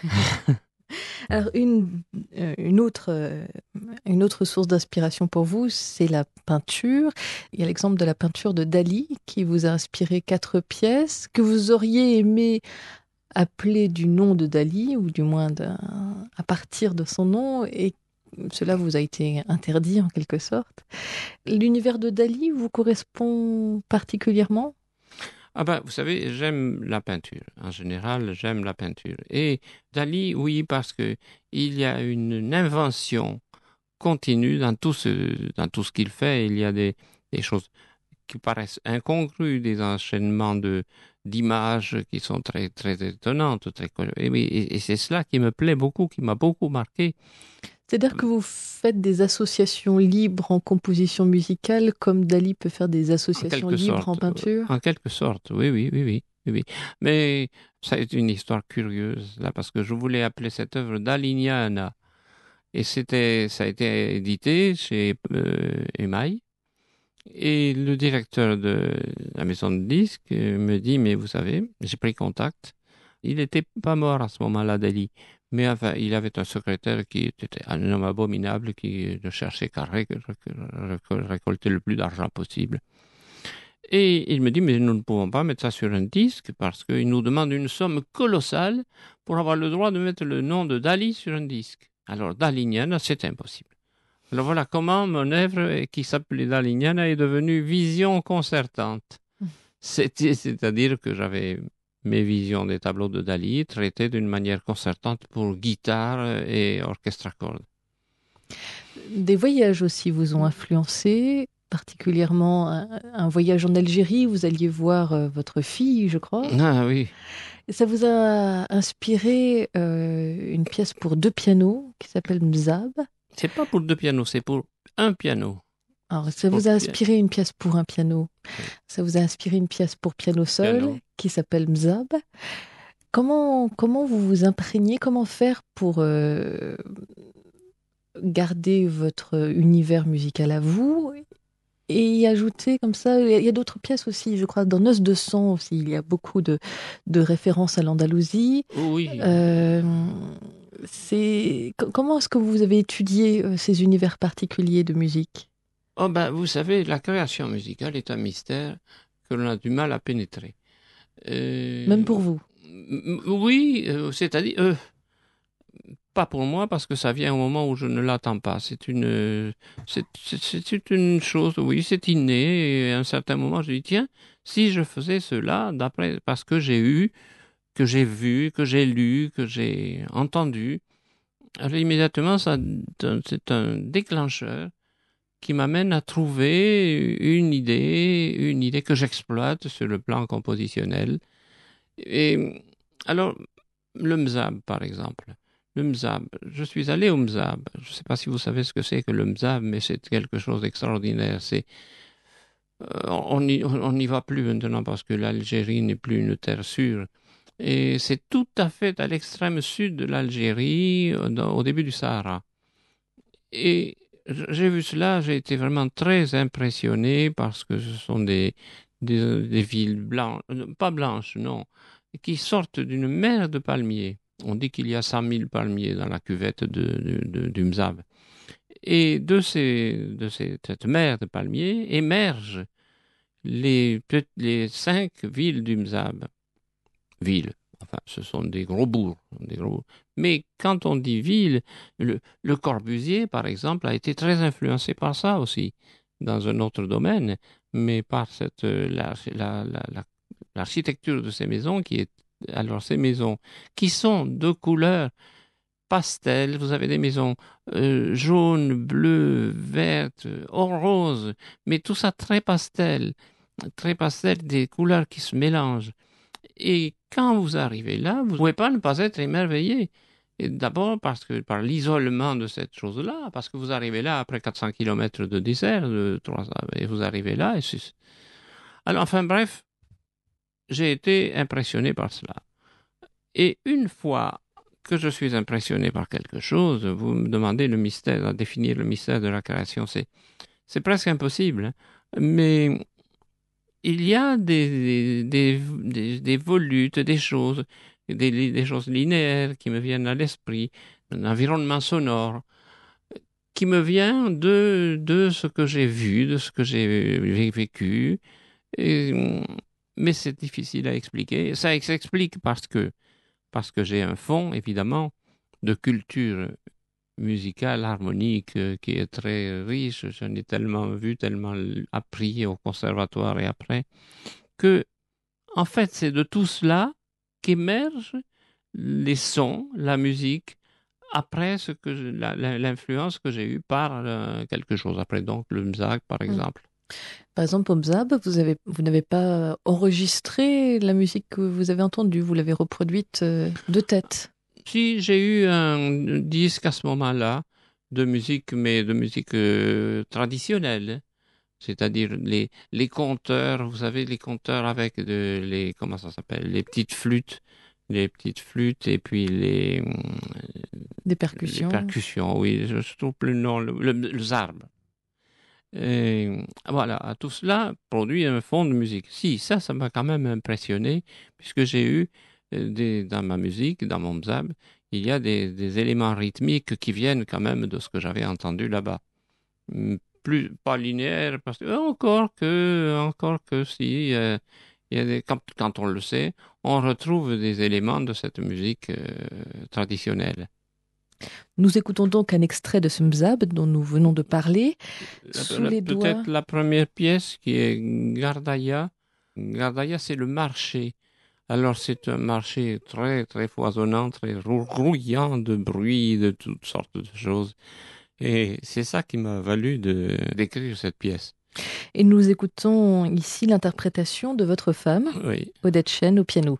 Alors, une, euh, une, autre, euh, une autre source d'inspiration pour vous, c'est la peinture. Il y a l'exemple de la peinture de Dali qui vous a inspiré quatre pièces que vous auriez aimé appeler du nom de Dali, ou du moins d'un- à partir de son nom, et cela vous a été interdit en quelque sorte. L'univers de Dali vous correspond particulièrement? Ah ben, vous savez, j'aime la peinture. En général, j'aime la peinture. Et Dali, oui, parce que il y a une, une invention continue dans tout ce, dans tout ce qu'il fait. Il y a des, des choses qui paraissent incongrues, des enchaînements de, d'images qui sont très, très étonnantes. Très, et, oui, et, et c'est cela qui me plaît beaucoup, qui m'a beaucoup marqué. C'est-à-dire que vous faites des associations libres en composition musicale, comme Dali peut faire des En associations quelque libres sorte. en peinture? En quelque sorte, oui, oui, oui, oui, oui, oui. Mais ça est une histoire curieuse, là, parce que je voulais appeler cette œuvre Dalignana. Et c'était, ça a été édité chez euh, Emaille. Et le directeur de la maison de disques euh, me dit, mais vous savez, j'ai pris contact. Il n'était pas mort à ce moment-là, Dali. Mais enfin, il avait un secrétaire qui était un homme abominable, qui ne cherchait qu'à ré- ré- ré- récolter le plus d'argent possible. Et il me dit, mais nous ne pouvons pas mettre ça sur un disque parce qu'il nous demande une somme colossale pour avoir le droit de mettre le nom de Dali sur un disque. Alors, Dalignana, c'est impossible. Alors voilà comment mon œuvre, qui s'appelait Dalignana, est devenue Vision concertante. C'est- C'est-à-dire que j'avais mes visions des tableaux de Dali traitées d'une manière concertante pour guitare et orchestre à cordes. Des voyages aussi vous ont influencé, particulièrement un, un voyage en Algérie. Vous alliez voir euh, votre fille, je crois. Ah oui, Et ça vous a inspiré euh, une pièce pour deux pianos qui s'appelle Mzab. c'est pas pour deux pianos, c'est pour un piano. Alors, ça Pour vous a pi- inspiré une pièce pour un piano. Ça vous a inspiré une pièce pour piano seul Piano. qui s'appelle Mzab. Comment, comment vous vous imprégnez, comment faire pour euh, garder votre univers musical à vous et y ajouter comme ça, il y a, il y a d'autres pièces aussi, je crois, dans Noces de sang aussi, il y a beaucoup de, de références à l'Andalousie. Oui. Euh, c'est, co- comment est-ce que vous avez étudié euh, ces univers particuliers de musique? Oh ben, vous savez, la création musicale est un mystère que l'on a du mal à pénétrer. Euh, Même pour vous? m- Oui, euh, c'est-à-dire, euh, pas pour moi parce que ça vient au moment où je ne l'attends pas. C'est une, c'est, c'est, c'est une chose, oui, c'est inné. Et à un certain moment, je dis, tiens, si je faisais cela, d'après, parce que j'ai eu, que j'ai vu, que j'ai lu, que j'ai entendu, alors immédiatement, ça, c'est un déclencheur qui m'amène à trouver une idée, une idée que j'exploite sur le plan compositionnel. Et alors, le mzab, par exemple. Le mzab, je suis allé au mzab. Je ne sais pas si vous savez ce que c'est que le mzab, mais c'est quelque chose d'extraordinaire. C'est, euh, on n'y on n'y va plus maintenant parce que l'Algérie n'est plus une terre sûre. Et c'est tout à fait à l'extrême sud de l'Algérie, dans- au début du Sahara. Et j'ai vu cela, j'ai été vraiment très impressionné parce que ce sont des, des, des villes blanches, euh, pas blanches, non, qui sortent d'une mer de palmiers. On dit qu'il y a cent mille palmiers dans la cuvette de, de, de- du Mzab. Et de, ces, de ces- cette mer de palmiers émergent les, peut- les cinq villes du Mzab. Villes. Enfin, ce sont des gros bourgs. Des gros... Mais quand on dit ville, le, le Corbusier, par exemple, a été très influencé par ça aussi, dans un autre domaine, mais par cette, euh, la, la, la, la- l'architecture de ces maisons qui est, alors ces maisons qui sont de couleurs pastel, vous avez des maisons euh, jaunes, bleues, vertes, or rose, mais tout ça très pastel, très pastel, des couleurs qui se mélangent. Et quand vous arrivez là, vous ne pouvez pas ne pas être émerveillé. Et d'abord parce que par l'isolement de cette chose-là, parce que vous arrivez là après quatre cents kilomètres de désert, de trois cents, et vous arrivez là. Et c'est... Alors enfin bref, j'ai été impressionné par cela. Et une fois que je suis impressionné par quelque chose, vous me demandez le mystère, à définir le mystère de la création, c'est, c'est presque impossible. Hein. Mais il y a des, des, des, des volutes, des choses, des, des choses linéaires qui me viennent à l'esprit, un environnement sonore qui me vient de, de ce que j'ai vu, de ce que j'ai vécu. Et, mais c'est difficile à expliquer. Ça s'explique parce que, parce que j'ai un fond, évidemment, de culture musicale, harmonique, euh, qui est très riche. J'en ai tellement vu, tellement appris au conservatoire et après, que, en fait, c'est de tout cela qu'émergent les sons, la musique, après ce que je- la- la- l'influence que j'ai eue par euh, quelque chose. Après, donc, le mzak, par exemple. Par exemple, au Mzab, vous avez, vous n'avez pas enregistré la musique que vous avez entendue, vous l'avez reproduite euh, de tête. Si j'ai eu un disque à ce moment-là de musique, mais de musique euh, traditionnelle, c'est-à-dire les, les compteurs, vous savez, les compteurs avec de, les, comment ça s'appelle, les petites flûtes, les petites flûtes et puis les, Des les percussions. percussions, oui, je ne trouve plus le nom, le, le, le zarb. Et voilà, tout cela produit un fond de musique. Si, ça, ça m'a quand même impressionné, puisque j'ai eu euh, des, dans ma musique, dans mon mzab, il y a des, des éléments rythmiques qui viennent quand même de ce que j'avais entendu là-bas. Hum, Plus, pas linéaire, parce que, euh, encore que, encore que si, euh, il y a des, quand, quand on le sait, on retrouve des éléments de cette musique euh, traditionnelle. Nous écoutons donc un extrait de ce Mzab dont nous venons de parler. La- Sous la- les doigts. Peut-être la première pièce qui est Gardaya. Gardaya, c'est le marché. Alors, c'est un marché très, très foisonnant, très rou- grouillant de bruit, de toutes sortes de choses. Et c'est ça qui m'a valu de, d'écrire cette pièce. Et nous écoutons ici l'interprétation de votre femme, Oui. Odette Chen, au piano.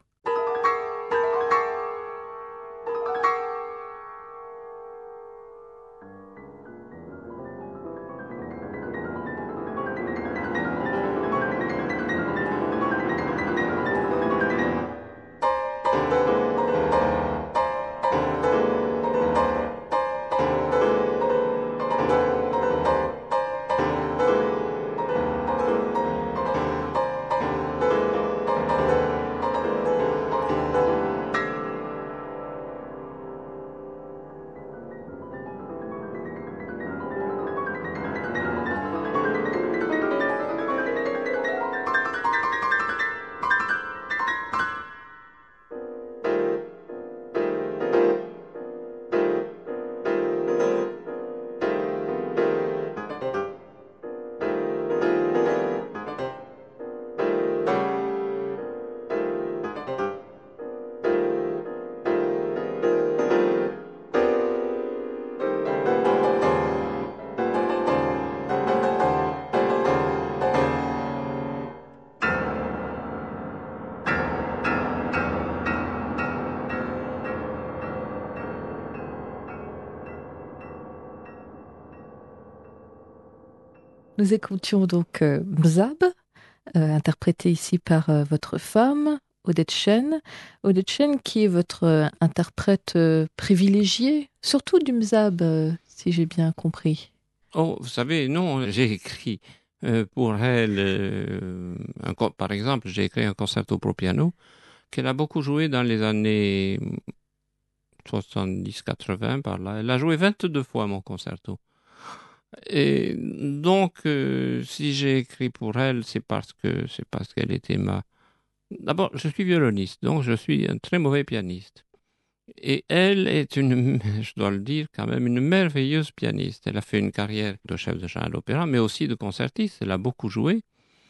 Nous écoutions donc euh, Mzab, euh, interprété ici par euh, votre femme, Odette Chen. Odette Chen qui est votre euh, interprète euh, privilégiée, surtout du Mzab, euh, si j'ai bien compris. Oh, vous savez, non, j'ai écrit euh, pour elle, euh, un co- par exemple, j'ai écrit un concerto pour piano qu'elle a beaucoup joué dans les années soixante-dix quatre-vingts par là. Elle a joué vingt-deux fois mon concerto. Et donc, euh, si j'ai écrit pour elle, c'est parce que c'est parce qu'elle était ma. D'abord, je suis violoniste, donc je suis un très mauvais pianiste. Et elle est une, je dois le dire quand même, une merveilleuse pianiste. Elle a fait une carrière de chef de chant à l'opéra, mais aussi de concertiste. Elle a beaucoup joué.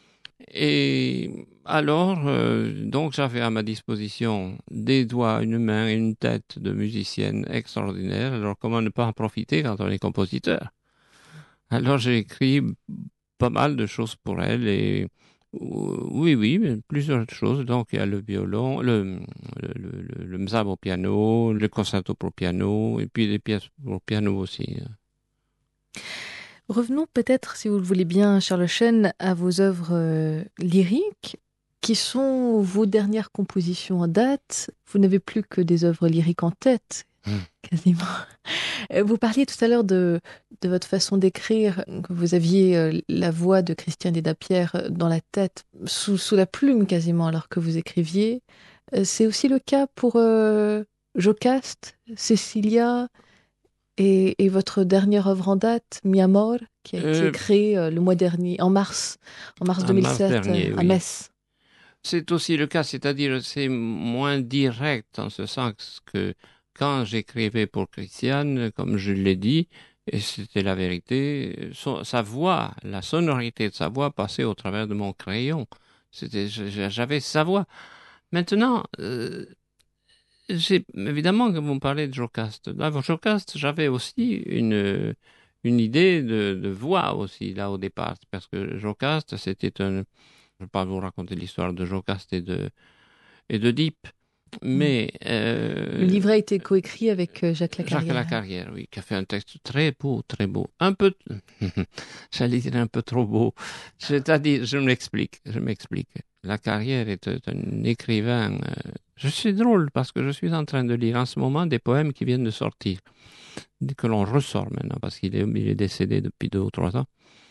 Et alors, euh, donc j'avais à ma disposition des doigts, une main et une tête de musicienne extraordinaire. Alors comment ne pas en profiter quand on est compositeur? Alors j'ai écrit pas mal de choses pour elle et oui, oui, mais plusieurs choses. Donc il y a le violon, le, le, le, le, le mzab au piano, le concerto pour piano et puis des pièces pour piano aussi. Revenons peut-être, si vous le voulez bien, Charles Chen, à vos œuvres euh, lyriques qui sont vos dernières compositions en date. Vous n'avez plus que des œuvres lyriques en tête, mmh. quasiment. Vous parliez tout à l'heure de, de votre façon d'écrire, que vous aviez la voix de Christian Desdapierre dans la tête, sous, sous la plume quasiment, alors que vous écriviez. C'est aussi le cas pour euh, Jocaste, Cecilia et, et votre dernière œuvre en date, Mi Amor, qui a été euh, créée euh, le mois dernier, en mars, en mars deux mille sept, mars dernier, à oui. Metz. C'est aussi le cas, c'est-à-dire c'est moins direct en ce sens que quand j'écrivais pour Christiane, comme je l'ai dit, et c'était la vérité, son, sa voix, la sonorité de sa voix passait au travers de mon crayon. C'était, j'avais sa voix. Maintenant, euh, j'ai, évidemment que vous me parlez de Jocaste. Là, pour Jocaste, j'avais aussi une, une idée de, de voix aussi, là, au départ, parce que Jocaste, c'était un... Je ne vais pas vous raconter l'histoire de Jocaste et de, et de Deep, mais... Euh, le livret a été coécrit avec Jacques Lacarrière. Jacques Lacarrière, oui, qui a fait un texte très beau, très beau. Un peu... J'allais dire un peu trop beau. C'est-à-dire, je m'explique, je m'explique. Lacarrière est un écrivain... Euh, je suis drôle parce que je suis en train de lire en ce moment des poèmes qui viennent de sortir, que l'on ressort maintenant, parce qu'il est, il est décédé depuis deux ou trois ans.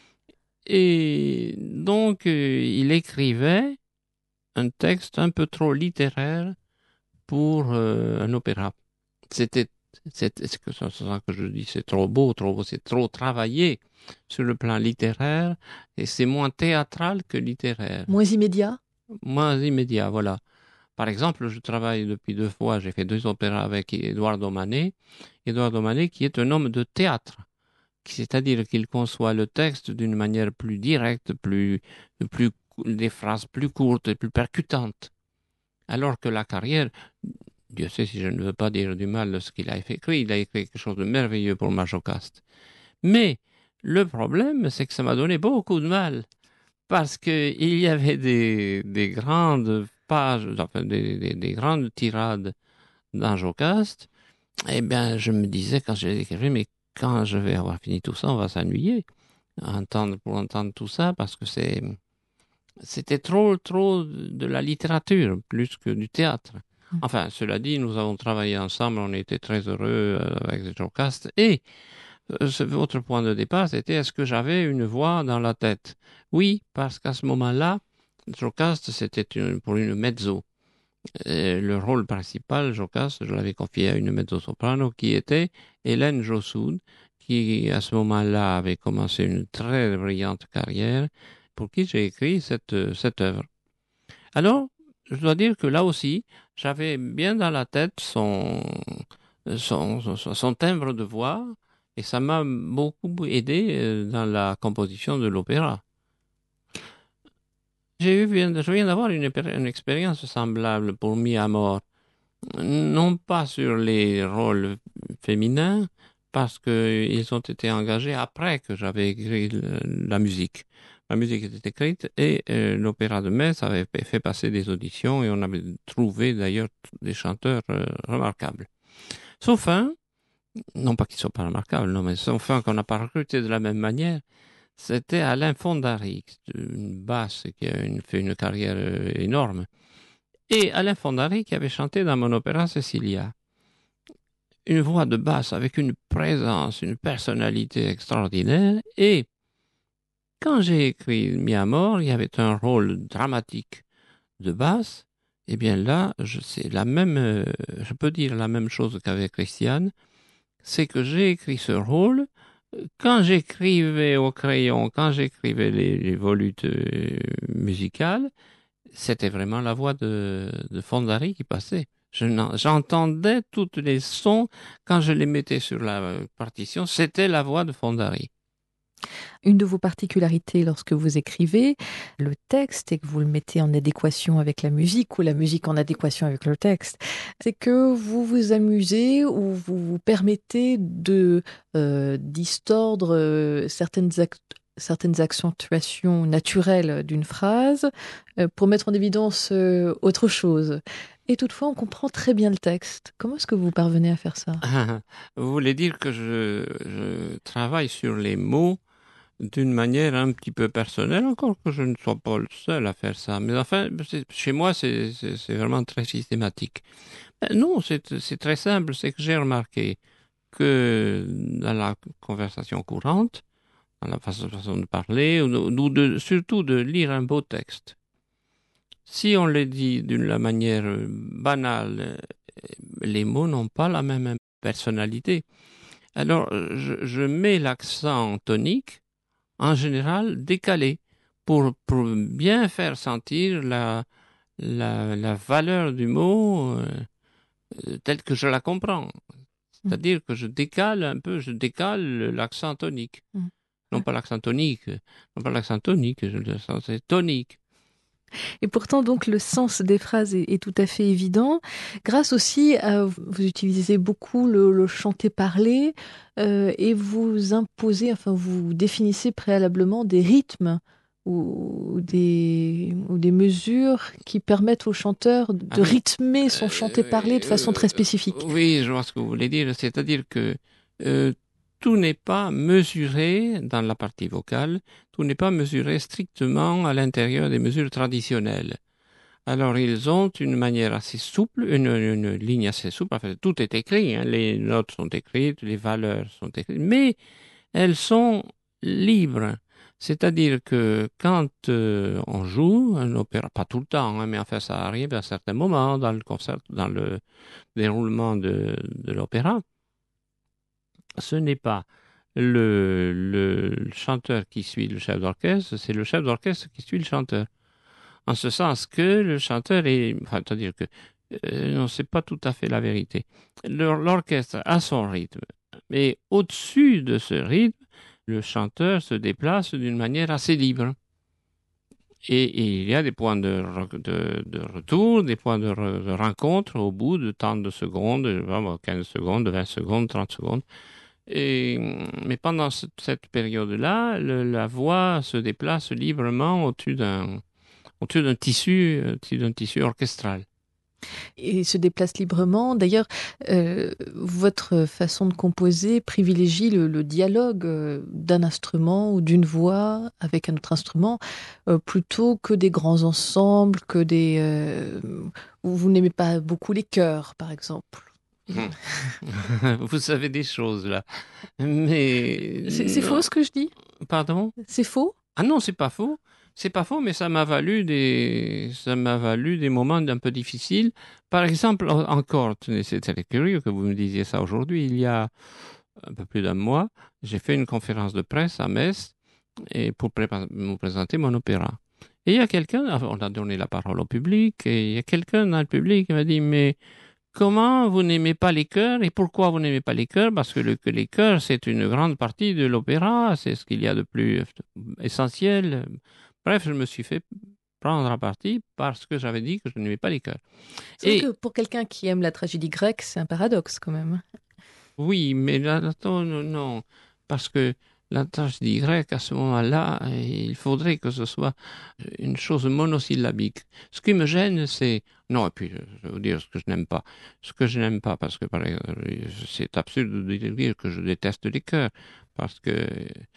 Et donc, euh, il écrivait un texte un peu trop littéraire pour euh, un opéra. C'était, c'est ce ça que je dis, c'est trop beau, trop beau, c'est trop travaillé sur le plan littéraire, et c'est moins théâtral que littéraire. Moins immédiat? Moins immédiat, voilà. Par exemple, je travaille depuis deux fois, j'ai fait deux opéras avec Eduardo Manet, Eduardo Manet qui est un homme de théâtre. C'est-à-dire qu'il conçoit le texte d'une manière plus directe, plus, plus, des phrases plus courtes et plus percutantes. Alors que Lacarrière, Dieu sait si je ne veux pas dire du mal de ce qu'il a écrit, il a écrit quelque chose de merveilleux pour Jocaste. Mais le problème, c'est que ça m'a donné beaucoup de mal, parce qu'il y avait des, des grandes pages, enfin des, des, des grandes tirades dans Jocaste. Eh bien, je me disais quand je l'ai écrit, mais quand je vais avoir fini tout ça, on va s'ennuyer entendre, pour entendre tout ça, parce que c'est, c'était trop, trop de la littérature, plus que du théâtre. Enfin, cela dit, nous avons travaillé ensemble, on était très heureux avec Jocaste, et ce, votre point de départ, c'était est-ce que j'avais une voix dans la tête? Oui, parce qu'à ce moment-là, Jocaste, c'était une, pour une mezzo. Et le rôle principal, Jocaste, je l'avais confié à une mezzo-soprano qui était Hélène Jossoud, qui à ce moment-là avait commencé une très brillante carrière, pour qui j'ai écrit cette, cette œuvre. Alors, je dois dire que là aussi, j'avais bien dans la tête son, son, son, son timbre de voix, et ça m'a beaucoup aidé dans la composition de l'opéra. J'ai eu, je viens d'avoir une, une expérience semblable pour Mi Amor. Non pas sur les rôles féminins, parce qu'ils ont été engagés après que j'avais écrit la musique. La musique était écrite et euh, l'opéra de Metz avait fait passer des auditions et on avait trouvé d'ailleurs des chanteurs euh, remarquables. Sauf un, non pas qu'ils ne soient pas remarquables, non, mais sauf un qu'on n'a pas recruté de la même manière, c'était Alain Fondary, une basse qui a une, fait une carrière euh, énorme. Et Alain Fondary qui avait chanté dans mon opéra Cecilia. Une voix de basse avec une présence, une personnalité extraordinaire. Et quand j'ai écrit Mi Amor, il y avait un rôle dramatique de basse. Eh bien là, je, c'est la même, euh, je peux dire la même chose qu'avec Christiane. C'est que j'ai écrit ce rôle. Quand j'écrivais au crayon, quand j'écrivais les, les volutes euh, musicales, c'était vraiment la voix de, de Fondary qui passait. Je j'entendais tous les sons quand je les mettais sur la partition, c'était la voix de Fondary. Une de vos particularités lorsque vous écrivez le texte et que vous le mettez en adéquation avec la musique ou la musique en adéquation avec le texte, c'est que vous vous amusez ou vous vous permettez de euh, distordre euh, certaines actes certaines accentuations naturelles d'une phrase euh, pour mettre en évidence euh, autre chose. Et toutefois, on comprend très bien le texte. Comment est-ce que vous parvenez à faire ça? Vous voulez dire que je, je travaille sur les mots d'une manière un petit peu personnelle, encore que je ne sois pas le seul à faire ça. Mais enfin, c'est- chez moi, c'est c'est- c'est vraiment très systématique. Euh, Non, c'est c'est très simple, c'est que j'ai remarqué que dans la conversation courante, dans la façon, façon de parler, ou, de- ou de, surtout de lire un beau texte, si on le dit d'une la manière euh, banale, euh, les mots n'ont pas la même personnalité. Alors, euh, je, je mets l'accent tonique, en général, décalé, pour, pour bien faire sentir la, la, la valeur du mot euh, euh, telle que je la comprends. Mm. C'est-à-dire que je décale un peu, je décale l'accent tonique. Mm. Non pas l'accent tonique, non pas l'accent tonique, je le sens, c'est tonique. Et pourtant, donc, le sens des phrases est, est tout à fait évident. Grâce aussi à, vous utilisez beaucoup le, le chanter-parler euh, et vous imposez, enfin, vous définissez préalablement des rythmes ou des, ou des mesures qui permettent au chanteur de Ah oui. rythmer son Euh, chanter-parler de façon très spécifique. euh, oui, je vois ce que vous voulez dire. C'est-à-dire que euh, tout n'est pas mesuré dans la partie vocale, tout n'est pas mesuré strictement à l'intérieur des mesures traditionnelles. Alors, ils ont une manière assez souple, une, une ligne assez souple. Enfin, tout est écrit, hein, les notes sont écrites, les valeurs sont écrites, mais elles sont libres. C'est-à-dire que quand euh, on joue un opéra, pas tout le temps, hein, mais enfin ça arrive à certains moments dans le concert, dans le déroulement de, de l'opéra, ce n'est pas le, le chanteur qui suit le chef d'orchestre, c'est le chef d'orchestre qui suit le chanteur. En ce sens que le chanteur est, enfin, c'est-à-dire que euh, non, c'est pas tout à fait la vérité. L'or- L'orchestre a son rythme, mais au-dessus de ce rythme, le chanteur se déplace d'une manière assez libre. Et, et il y a des points de, re- de, de retour, des points de, re- de rencontre au bout de tant de secondes, vraiment quinze secondes, vingt secondes, trente secondes. Et, mais pendant ce- cette période-là, le- la voix se déplace librement au-dessus d'un au-dessus d'un tissu, euh, au-dessus d'un tissu orchestral. Et se déplace librement. D'ailleurs, euh, votre façon de composer privilégie le, le dialogue euh, d'un instrument ou d'une voix avec un autre instrument euh, plutôt que des grands ensembles, que des... Euh, où vous n'aimez pas beaucoup les chœurs, par exemple. Hmm. Vous savez des choses là. Mais C'est c'est faux non. ce que je dis? Pardon? C'est faux? Ah non, c'est pas faux. C'est pas faux, mais ça m'a valu des, ça m'a valu des moments un peu difficiles. Par exemple, en- encore, tenez, c'est très curieux que vous me disiez ça aujourd'hui. Il y a un peu plus d'un mois, j'ai fait une conférence de presse à Metz et pour prépa- me présenter mon opéra. Et il y a quelqu'un, enfin, on a donné la parole au public, et il y a quelqu'un dans le public qui m'a dit, mais comment vous n'aimez pas les chœurs et pourquoi vous n'aimez pas les chœurs? Parce que, le, que les chœurs, c'est une grande partie de l'opéra, c'est ce qu'il y a de plus essentiel. Bref, je me suis fait prendre à partie parce que j'avais dit que je n'aimais pas les chœurs. C'est vrai Et que pour quelqu'un qui aime la tragédie grecque, c'est un paradoxe quand même. oui, mais là, attends, non, non, parce que la tragédie grecque, à ce moment-là, il faudrait que ce soit une chose monosyllabique. Ce qui me gêne, c'est... Non, et puis, je vais vous dire ce que je n'aime pas. Ce que je n'aime pas, parce que par exemple, c'est absurde de dire que je déteste les chœurs, parce que...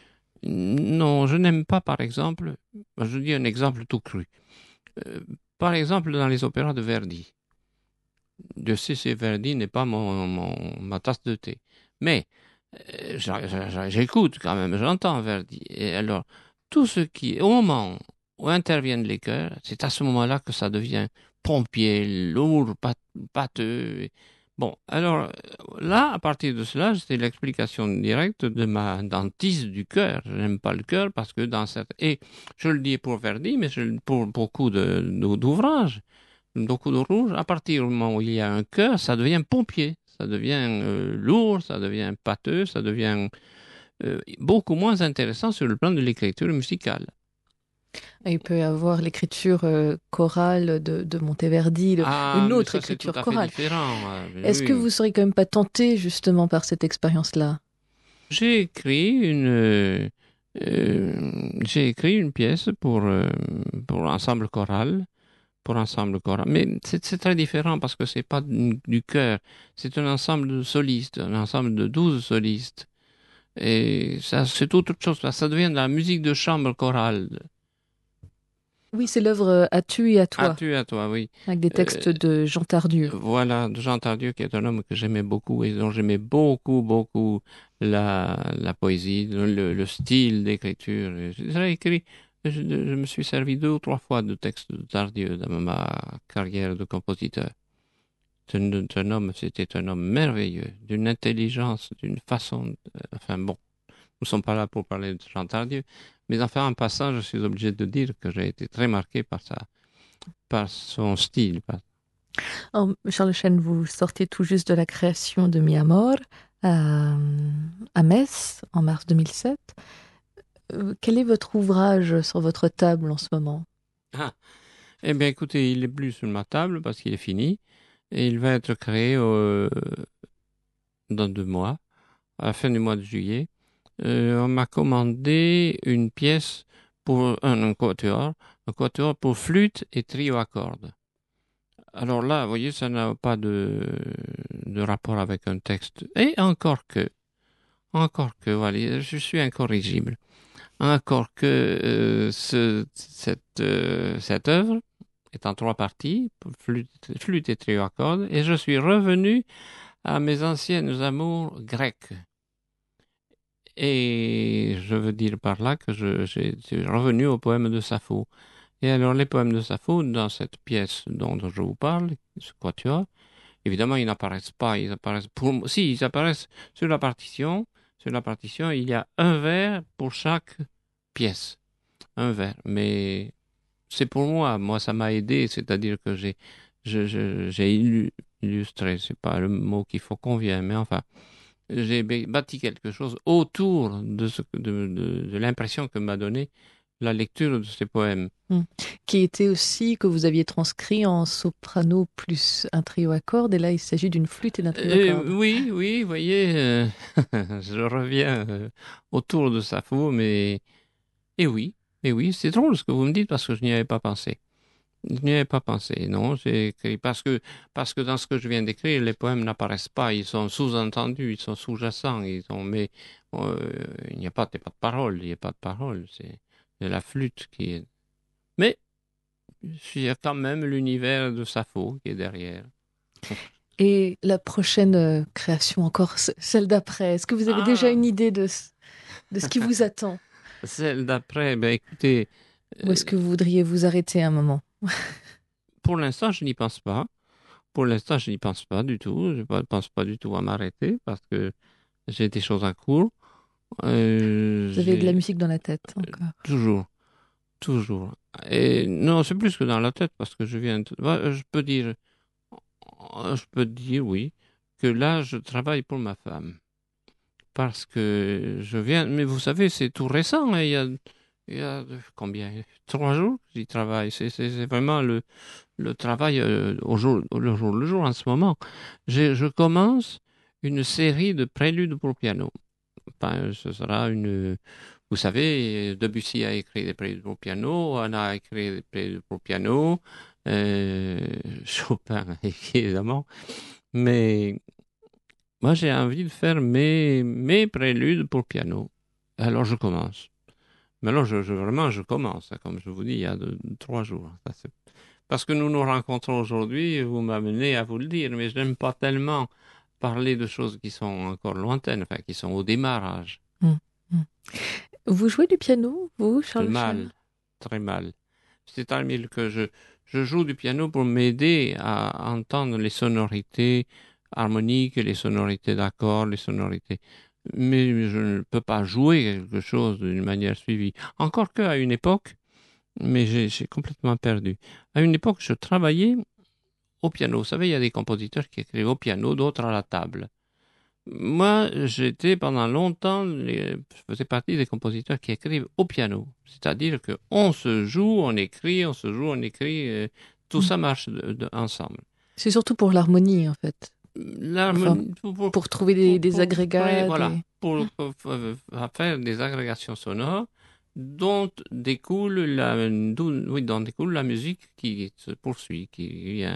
Non, je n'aime pas, par exemple... Je dis un exemple tout cru. Euh, par exemple, dans les opéras de Verdi. Dieu sait si Verdi n'est pas mon, mon, ma tasse de thé. Mais euh, j'a- j'a- j'écoute quand même, j'entends Verdi. Et alors, tout ce qui, au moment où interviennent les chœurs, c'est à ce moment-là que ça devient pompier, lourd, pat- pâteux. Et- Bon, alors euh, là, à partir de cela, c'était l'explication directe de ma dentiste du cœur. Je n'aime pas le cœur parce que dans cette... Et je le dis pour Verdi, mais je, pour beaucoup de, de- d'ouvrages. Beaucoup de rouge, à partir du moment où il y a un cœur, ça devient pompier, ça devient euh, lourd, ça devient pâteux, ça devient euh, beaucoup moins intéressant sur le plan de l'écriture musicale. Et il peut y avoir l'écriture euh, chorale de, de Monteverdi, le- Ah, une mais autre ça c'est tout écriture à fait chorale. différent. euh, mais Est-ce que oui. vous seriez quand même pas tenté justement par cette expérience-là? J'ai écrit une, euh, euh, j'ai écrit une pièce pour euh, pour ensemble choral, pour ensemble choral. Mais c'est c'est très différent parce que c'est pas du du chœur, c'est un ensemble de solistes, un ensemble de douze solistes. Et ça, c'est autre chose. Ça devient de la musique de chambre chorale. Oui, c'est l'œuvre As-tu et à toi, As-tu à toi, oui. avec des textes Euh, de Jean Tardieu. Voilà, de Jean Tardieu, qui est un homme que j'aimais beaucoup et dont j'aimais beaucoup, beaucoup la, la poésie, le, le style d'écriture. J'ai écrit, je, je me suis servi deux ou trois fois de textes de Tardieu dans ma carrière de compositeur. C'est un, c'est un homme, c'était un homme merveilleux, d'une intelligence, d'une façon, de- enfin bon, nous ne sommes pas là pour parler de Jean Tardieu, mais enfin en passant, je suis obligé de dire que j'ai été très marqué par sa, par son style. par- Oh, Charles Chêne, vous sortez tout juste de la création de Mi Amor à, à Metz en mars deux mille sept. Euh, quel est votre ouvrage sur votre table en ce moment? Ah, eh bien écoutez, il est plus sur ma table parce qu'il est fini et il va être créé euh, dans deux mois, à la fin du mois de juillet. Euh, on m'a commandé une pièce pour un, un quatuor, un quatuor pour flûte et trio à cordes. Alors là, vous voyez, ça n'a pas de, de rapport avec un texte. Et encore que, encore que, voilà, je suis incorrigible. Encore que euh, ce, cette, euh, cette œuvre est en trois parties, flûte, flûte et trio à cordes, et je suis revenu à mes anciennes amours grecs. Et je veux dire par là que je, j'ai, je suis revenu au poème de Sappho. Et alors, les poèmes de Sappho, dans cette pièce dont je vous parle, ce quatuor, évidemment, ils n'apparaissent pas. Ils apparaissent pour, si, ils apparaissent sur la partition. Sur la partition, il y a un vers pour chaque pièce. Un vers. Mais c'est pour moi. Moi, ça m'a aidé. C'est-à-dire que j'ai, je, je- j'ai illu- illustré. C'est pas le mot qu'il faut qu'on vienne, mais enfin, j'ai b- bâti quelque chose autour de ce, que- de, de, de l'impression que m'a donné la lecture de ces poèmes. Hmm. Qui était aussi que vous aviez transcrit en soprano plus un trio à cordes, et là il s'agit d'une flûte et d'un trio à Euh, cordes. oui, oui, vous voyez, euh, je reviens euh, autour de Sappho, mais et oui, et oui, c'est drôle ce que vous me dites parce que je n'y avais pas pensé. Je n'y avais pas pensé, non, j'ai écrit parce que parce que dans ce que je viens d'écrire, les poèmes n'apparaissent pas, ils sont sous-entendus, ils sont sous-jacents, ils sont mais euh, il n'y a pas, il n'y a pas de parole, il n'y a pas de parole, c'est c'est la flûte qui est. Mais il y a quand même l'univers de Sappho qui est derrière. Et la prochaine euh, création encore, c- celle d'après, est-ce que vous avez déjà Ah, une idée de, ce- de ce qui vous attend? celle d'après, ben écoutez. Ou est-ce que vous voudriez vous arrêter un moment? Pour l'instant, je n'y pense pas. Pour l'instant, je n'y pense pas du tout. Je ne pense pas du tout à m'arrêter parce que j'ai des choses en cours. Euh, Vous avez de la j'ai musique dans la tête encore. toujours, toujours. Et non, c'est plus que dans la tête parce que je viens. de- Ouais, je peux dire, je peux dire oui que là, je travaille pour ma femme parce que je viens. Mais vous savez, c'est tout récent. Hein, il y a, il y a combien? Trois jours que j'y travaille. C'est c'est- c'est vraiment le le travail euh, au jour, le jour le jour en ce moment. J'ai- je commence une série de préludes pour piano. Enfin, ce sera une. Vous savez, Debussy a écrit des préludes pour piano, Anna a écrit des préludes pour piano, euh, Chopin évidemment. Mais moi, j'ai envie de faire mes, mes préludes pour piano. Alors, je commence. Mais alors, je, je- vraiment, je commence, hein, comme je vous dis, il y a de- trois jours. Ça, c'est parce que nous nous rencontrons aujourd'hui, vous m'amenez à vous le dire, mais je n'aime pas tellement parler de choses qui sont encore lointaines, enfin qui sont au démarrage. Hmm, hmm. Vous jouez du piano, vous, Très Charles Chêne? mal, très mal. C'est-à-dire que je, je joue du piano pour m'aider à entendre les sonorités harmoniques, les sonorités d'accords, les sonorités. Mais je ne peux pas jouer quelque chose d'une manière suivie. Encore qu'à une époque, mais j'ai j'ai complètement perdu. À une époque, je travaillais au piano. Vous savez, il y a des compositeurs qui écrivent au piano, d'autres à la table. Moi, j'étais pendant longtemps, les- je faisais partie des compositeurs qui écrivent au piano. C'est-à-dire que on se joue, on écrit, on se joue, on écrit, euh, tout Hmm. ça marche de- de- ensemble. C'est surtout pour l'harmonie, en fait. L'harmonie, pour, pour- Pour trouver des, pour- des pour- agrégats. voilà, des- pour, pour- pour faire des agrégations sonores dont découle la, d'où- oui, dont découle la musique qui se poursuit, qui vient.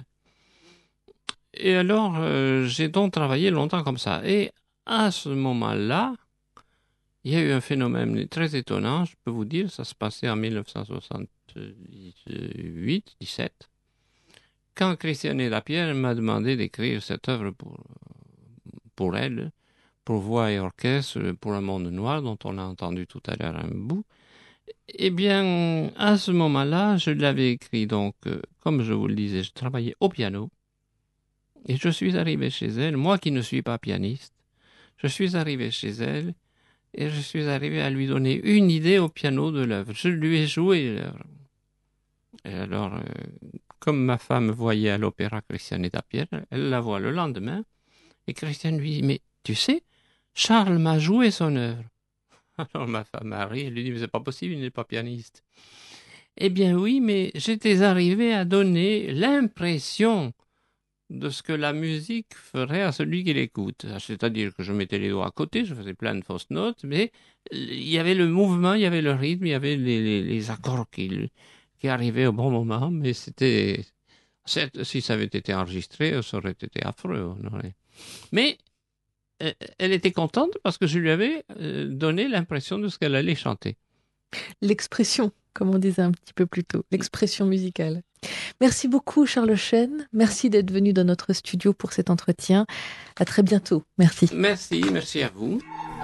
Et alors, euh, j'ai donc travaillé longtemps comme ça. Et à ce moment-là, il y a eu un phénomène très étonnant, je peux vous dire, ça se passait en dix-neuf cent soixante-huit dix-sept, quand Christiane Lapierre m'a demandé d'écrire cette œuvre pour, pour elle, pour voix et orchestre, pour un monde noir, dont on a entendu tout à l'heure un bout. Eh bien, à ce moment-là, je l'avais écrit, donc, euh, comme je vous le disais, je travaillais au piano, et je suis arrivé chez elle, moi qui ne suis pas pianiste, je suis arrivé chez elle, et je suis arrivé à lui donner une idée au piano de l'œuvre. Je lui ai joué l'œuvre. Et alors, euh, comme ma femme voyait à l'opéra Christiane Lapierre, elle la voit le lendemain, et Christiane lui dit, mais tu sais, Charles m'a joué son œuvre. Alors ma femme a ri, elle lui dit, mais c'est pas possible, il n'est pas pianiste. Eh bien oui, mais j'étais arrivé à donner l'impression de ce que la musique ferait à celui qui l'écoute. C'est-à-dire que je mettais les doigts à côté, je faisais plein de fausses notes, mais il y avait le mouvement, il y avait le rythme, il y avait les, les, les accords qui, qui arrivaient au bon moment, mais c'était... Si ça avait été enregistré, ça aurait été affreux. Mais elle était contente parce que je lui avais donné l'impression de ce qu'elle allait chanter. L'expression, comme on disait un petit peu plus tôt, l'expression musicale. Merci beaucoup Charles Chêne, merci d'être venu dans notre studio pour cet entretien. À très bientôt, merci. Merci, merci à vous.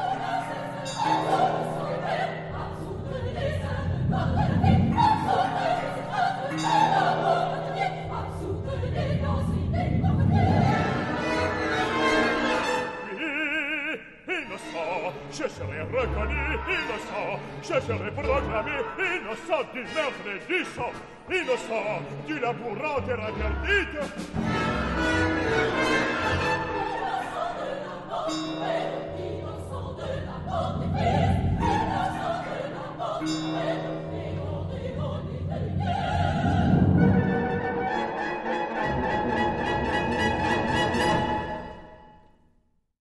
Je serai reconnu innocent, je serai proclamé innocent du meurtre et du sang, innocent du labourant et interdite.